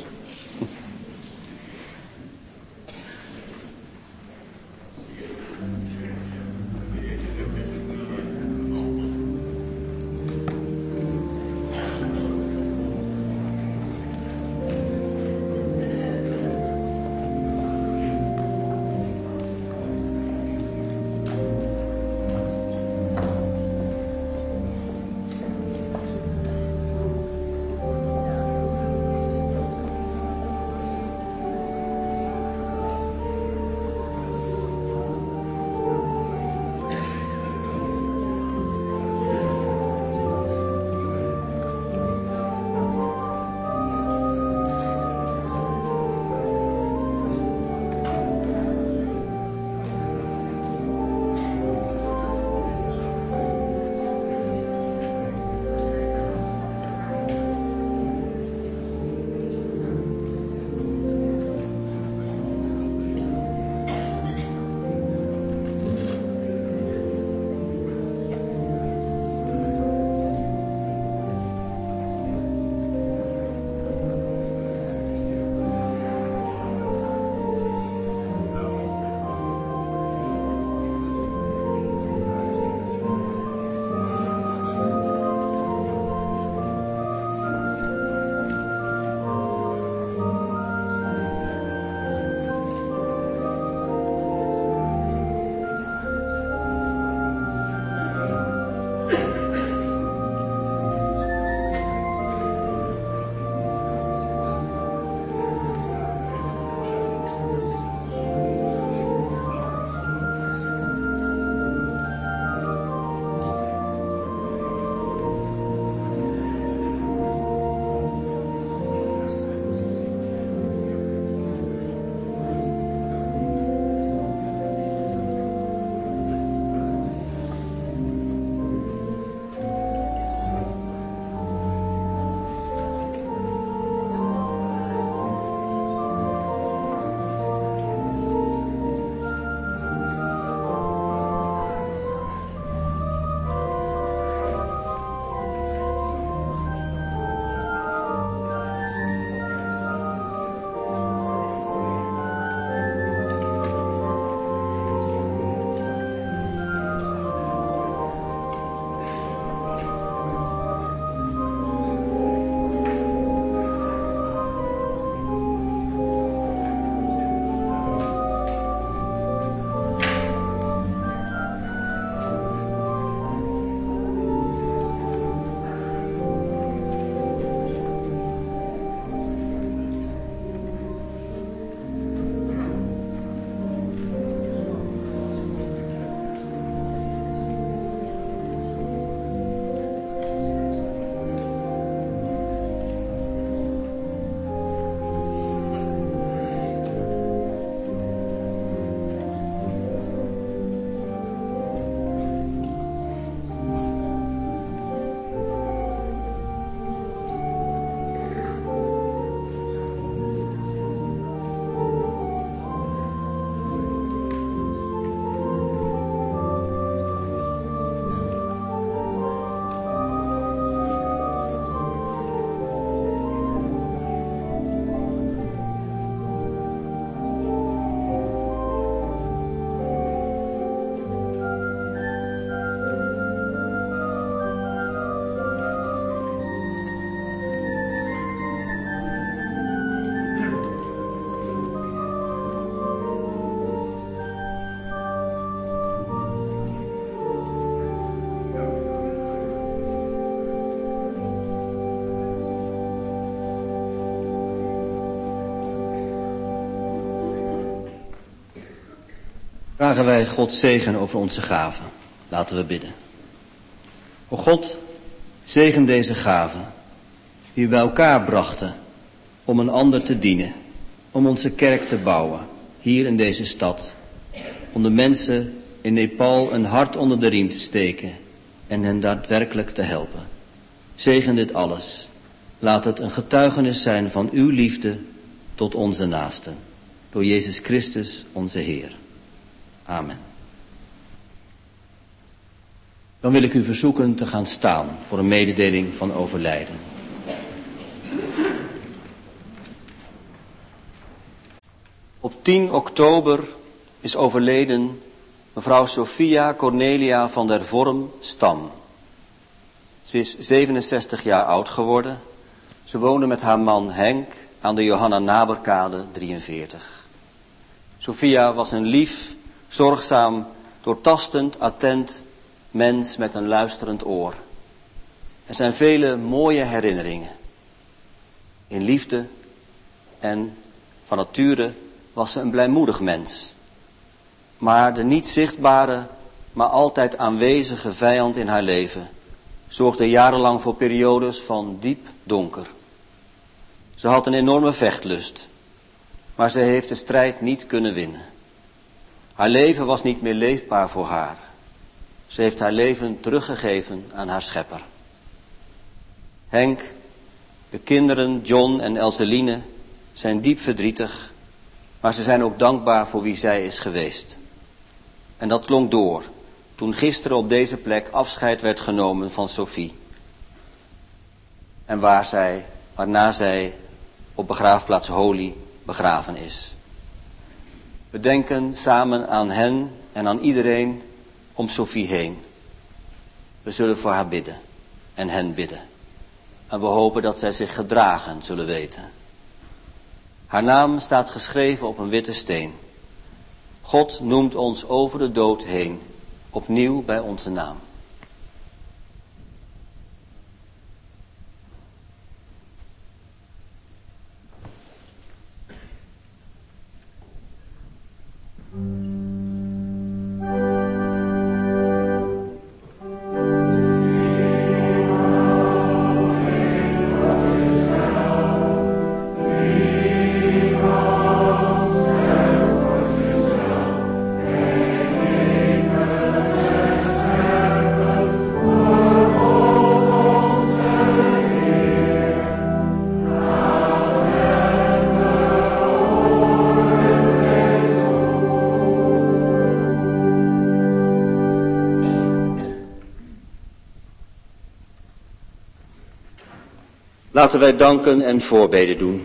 A: Vragen wij God zegen over onze gaven. Laten we bidden. O God, zegen deze gaven, die we bij elkaar brachten om een ander te dienen, om onze kerk te bouwen, hier in deze stad, om de mensen in Nepal een hart onder de riem te steken en hen daadwerkelijk te helpen. Zegen dit alles. Laat het een getuigenis zijn van uw liefde tot onze naasten. Door Jezus Christus, onze Heer. Amen. Dan wil ik u verzoeken te gaan staan voor een mededeling van overlijden. Op tien oktober is overleden mevrouw Sophia Cornelia van der Vorm Stam. Ze is zevenenzestig jaar oud geworden. Ze woonde met haar man Henk aan de Johanna Naberkade drieënveertig. Sophia was een lief, zorgzaam, doortastend, attent mens met een luisterend oor. Er zijn vele mooie herinneringen. In liefde en van nature was ze een blijmoedig mens. Maar de niet zichtbare, maar altijd aanwezige vijand in haar leven zorgde jarenlang voor periodes van diep donker. Ze had een enorme vechtlust, maar ze heeft de strijd niet kunnen winnen. Haar leven was niet meer leefbaar voor haar. Ze heeft haar leven teruggegeven aan haar schepper. Henk, de kinderen John en Elseline zijn diep verdrietig, maar ze zijn ook dankbaar voor wie zij is geweest. En dat klonk door toen gisteren op deze plek afscheid werd genomen van Sophie. En waar zij, waarna zij op begraafplaats Holy begraven is. We denken samen aan hen en aan iedereen om Sophie heen. We zullen voor haar bidden en hen bidden. En we hopen dat zij zich gedragen zullen weten. Haar naam staat geschreven op een witte steen. God noemt ons over de dood heen, opnieuw bij onze naam. Laten wij danken en voorbeden doen.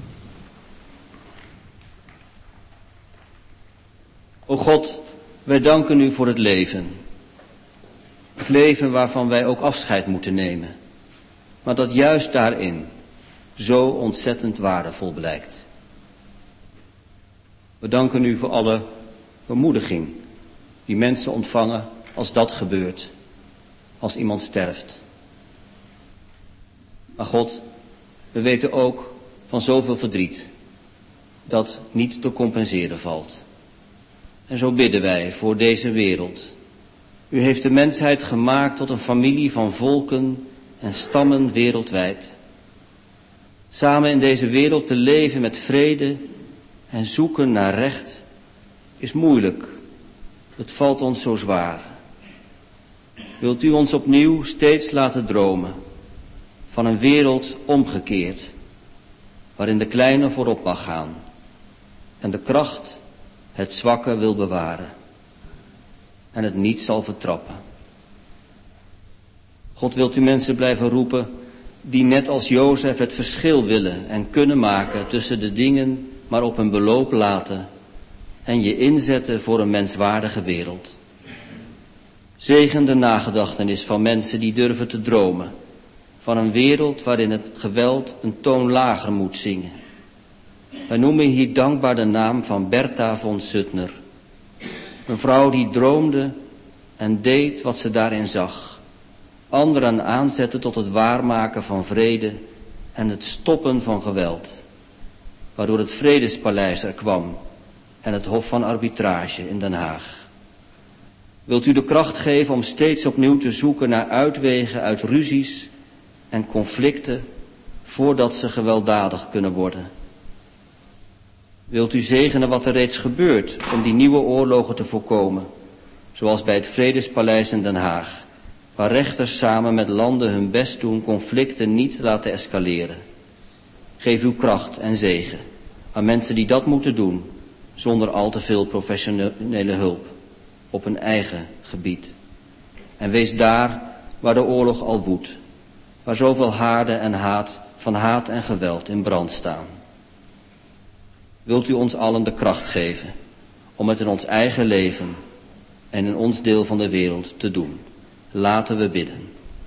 A: O God, wij danken u voor het leven. Het leven waarvan wij ook afscheid moeten nemen. Maar dat juist daarin zo ontzettend waardevol blijkt. We danken u voor alle bemoediging die mensen ontvangen als dat gebeurt. Als iemand sterft. Maar God, we weten ook van zoveel verdriet dat niet te compenseren valt. En zo bidden wij voor deze wereld. U heeft de mensheid gemaakt tot een familie van volken en stammen wereldwijd. Samen in deze wereld te leven met vrede en zoeken naar recht is moeilijk. Het valt ons zo zwaar. Wilt u ons opnieuw steeds laten dromen van een wereld omgekeerd, waarin de kleine voorop mag gaan en de kracht het zwakke wil bewaren en het niet zal vertrappen. God, wilt u mensen blijven roepen die net als Jozef het verschil willen en kunnen maken tussen de dingen maar op hun beloop laten en je inzetten voor een menswaardige wereld. Zegen de nagedachtenis van mensen die durven te dromen van een wereld waarin het geweld een toon lager moet zingen. Wij noemen hier dankbaar de naam van Bertha von Suttner. Een vrouw die droomde en deed wat ze daarin zag. Anderen aanzetten tot het waarmaken van vrede en het stoppen van geweld. Waardoor het vredespaleis er kwam en het Hof van Arbitrage in Den Haag. Wilt u de kracht geven om steeds opnieuw te zoeken naar uitwegen uit ruzies en conflicten voordat ze gewelddadig kunnen worden. Wilt u zegenen wat er reeds gebeurt om die nieuwe oorlogen te voorkomen, zoals bij het Vredespaleis in Den Haag, waar rechters samen met landen hun best doen conflicten niet te laten escaleren. Geef uw kracht en zegen aan mensen die dat moeten doen, zonder al te veel professionele hulp, op hun eigen gebied. En wees daar waar de oorlog al woedt, waar zoveel haarden en haat, van haat en geweld in brand staan. Wilt u ons allen de kracht geven om het in ons eigen leven en in ons deel van de wereld te doen. Laten we bidden.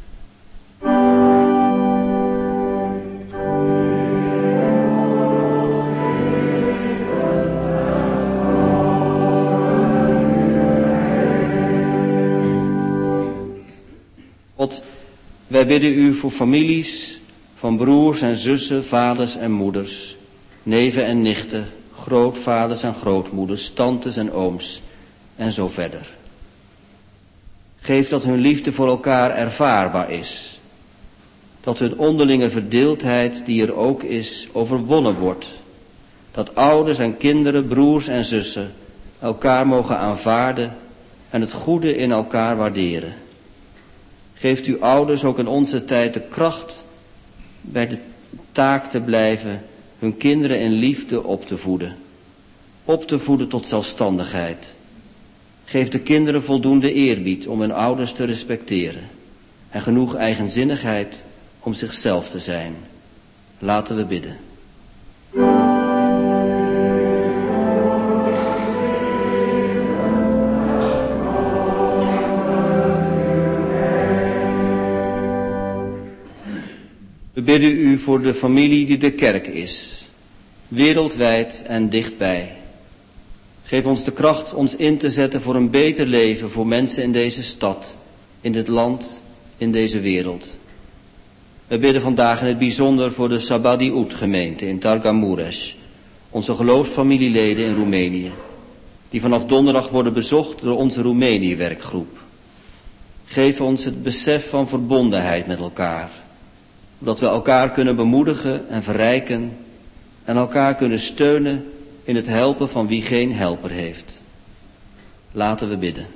A: God, wij bidden u voor families, van broers en zussen, vaders en moeders, neven en nichten, grootvaders en grootmoeders, tantes en ooms en zo verder. Geef dat hun liefde voor elkaar ervaarbaar is. Dat hun onderlinge verdeeldheid, die er ook is, overwonnen wordt. Dat ouders en kinderen, broers en zussen elkaar mogen aanvaarden en het goede in elkaar waarderen. Geeft u ouders ook in onze tijd de kracht bij de taak te blijven hun kinderen in liefde op te voeden. Op te voeden tot zelfstandigheid. Geef de kinderen voldoende eerbied om hun ouders te respecteren. En genoeg eigenzinnigheid om zichzelf te zijn. Laten we bidden. We bidden u voor de familie die de kerk is, wereldwijd en dichtbij. Geef ons de kracht ons in te zetten voor een beter leven voor mensen in deze stad, in dit land, in deze wereld. We bidden vandaag in het bijzonder voor de Sabadiut gemeente in Targamureș, onze geloofsfamilieleden in Roemenië, die vanaf donderdag worden bezocht door onze Roemenië-werkgroep. Geef ons het besef van verbondenheid met elkaar, zodat we elkaar kunnen bemoedigen en verrijken en elkaar kunnen steunen in het helpen van wie geen helper heeft. Laten we bidden.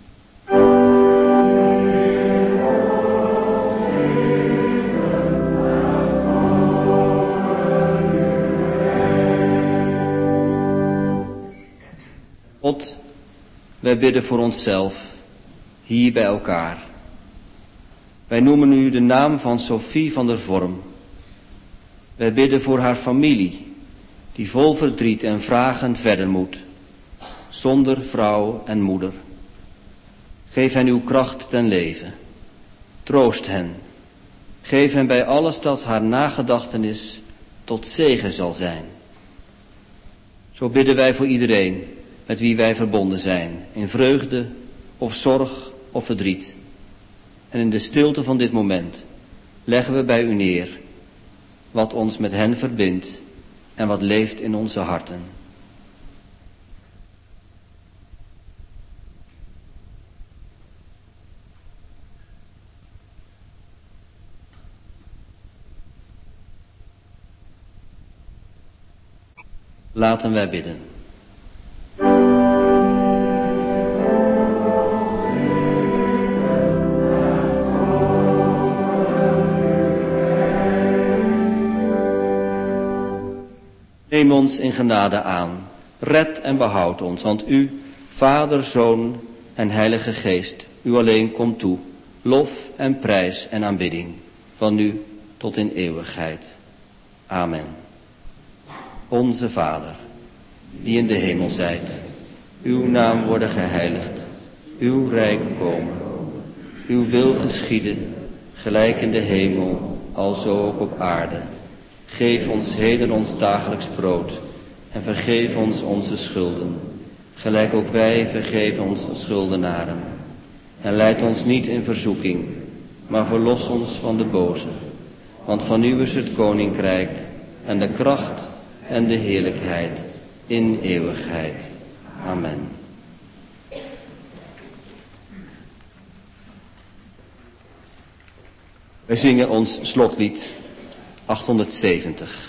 A: God, wij bidden voor onszelf, hier bij elkaar. Wij noemen u de naam van Sophie van der Vorm. Wij bidden voor haar familie, die vol verdriet en vragen verder moet, zonder vrouw en moeder. Geef hen uw kracht ten leven. Troost hen. Geef hen bij alles dat haar nagedachtenis tot zegen zal zijn. Zo bidden wij voor iedereen met wie wij verbonden zijn, in vreugde of zorg of verdriet. En in de stilte van dit moment leggen we bij u neer wat ons met hen verbindt en wat leeft in onze harten. Laten wij bidden. Neem ons in genade aan, red en behoud ons, want u, Vader, Zoon en Heilige Geest, u alleen komt toe, lof en prijs en aanbidding, van nu tot in eeuwigheid. Amen. Onze Vader, die in de hemel zijt, uw naam worden geheiligd, uw rijk komen, uw wil geschieden, gelijk in de hemel, alzo ook op aarde. Geef ons heden ons dagelijks brood en vergeef ons onze schulden, gelijk ook wij vergeven onze schuldenaren. En leid ons niet in verzoeking, maar verlos ons van de boze. Want van u is het koninkrijk en de kracht en de heerlijkheid in eeuwigheid. Amen. Wij zingen ons slotlied achthonderdzeventig.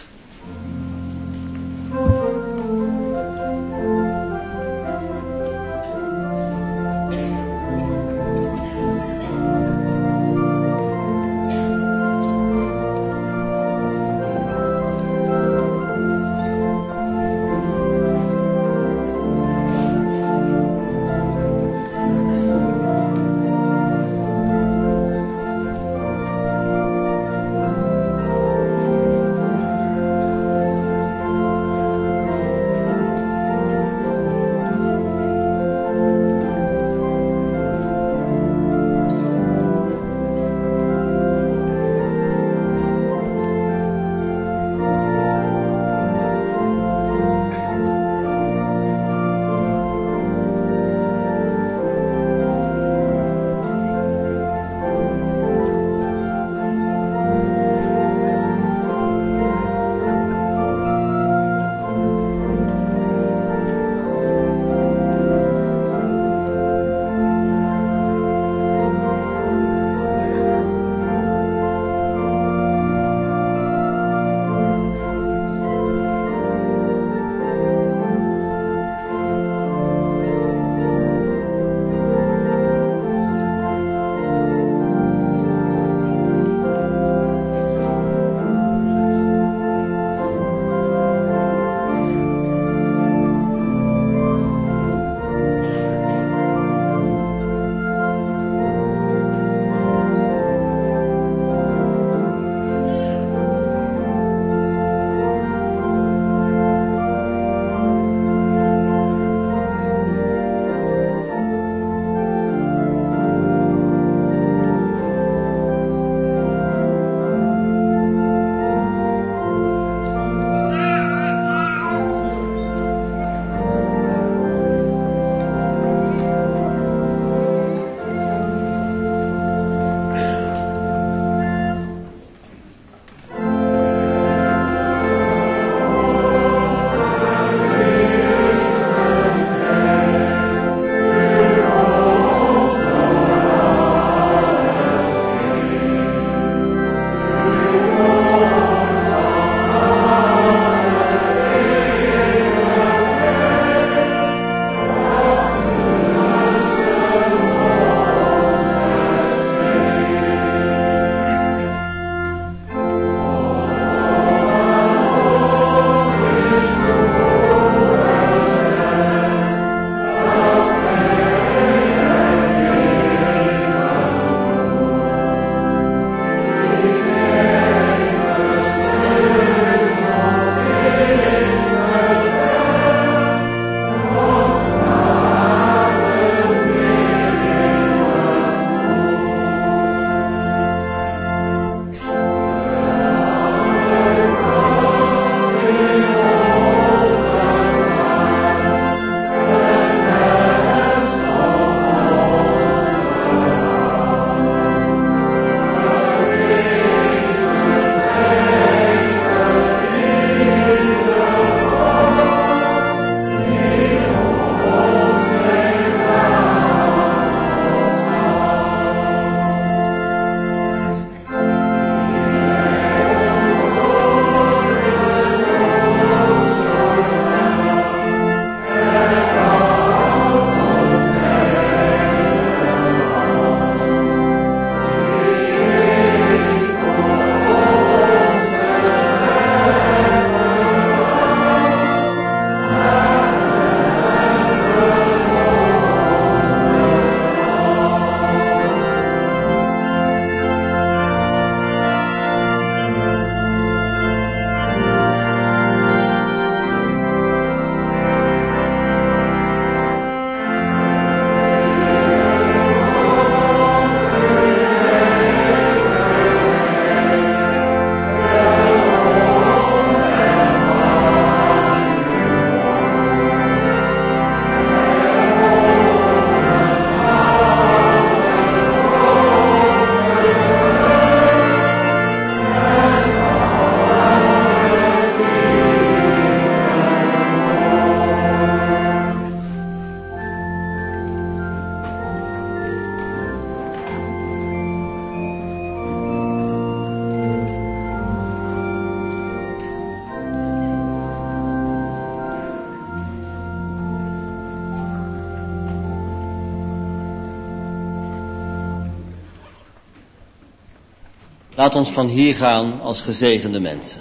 A: Laat ons van hier gaan als gezegende mensen.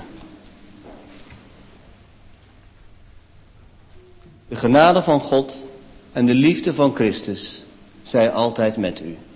A: De genade van God en de liefde van Christus zij altijd met u.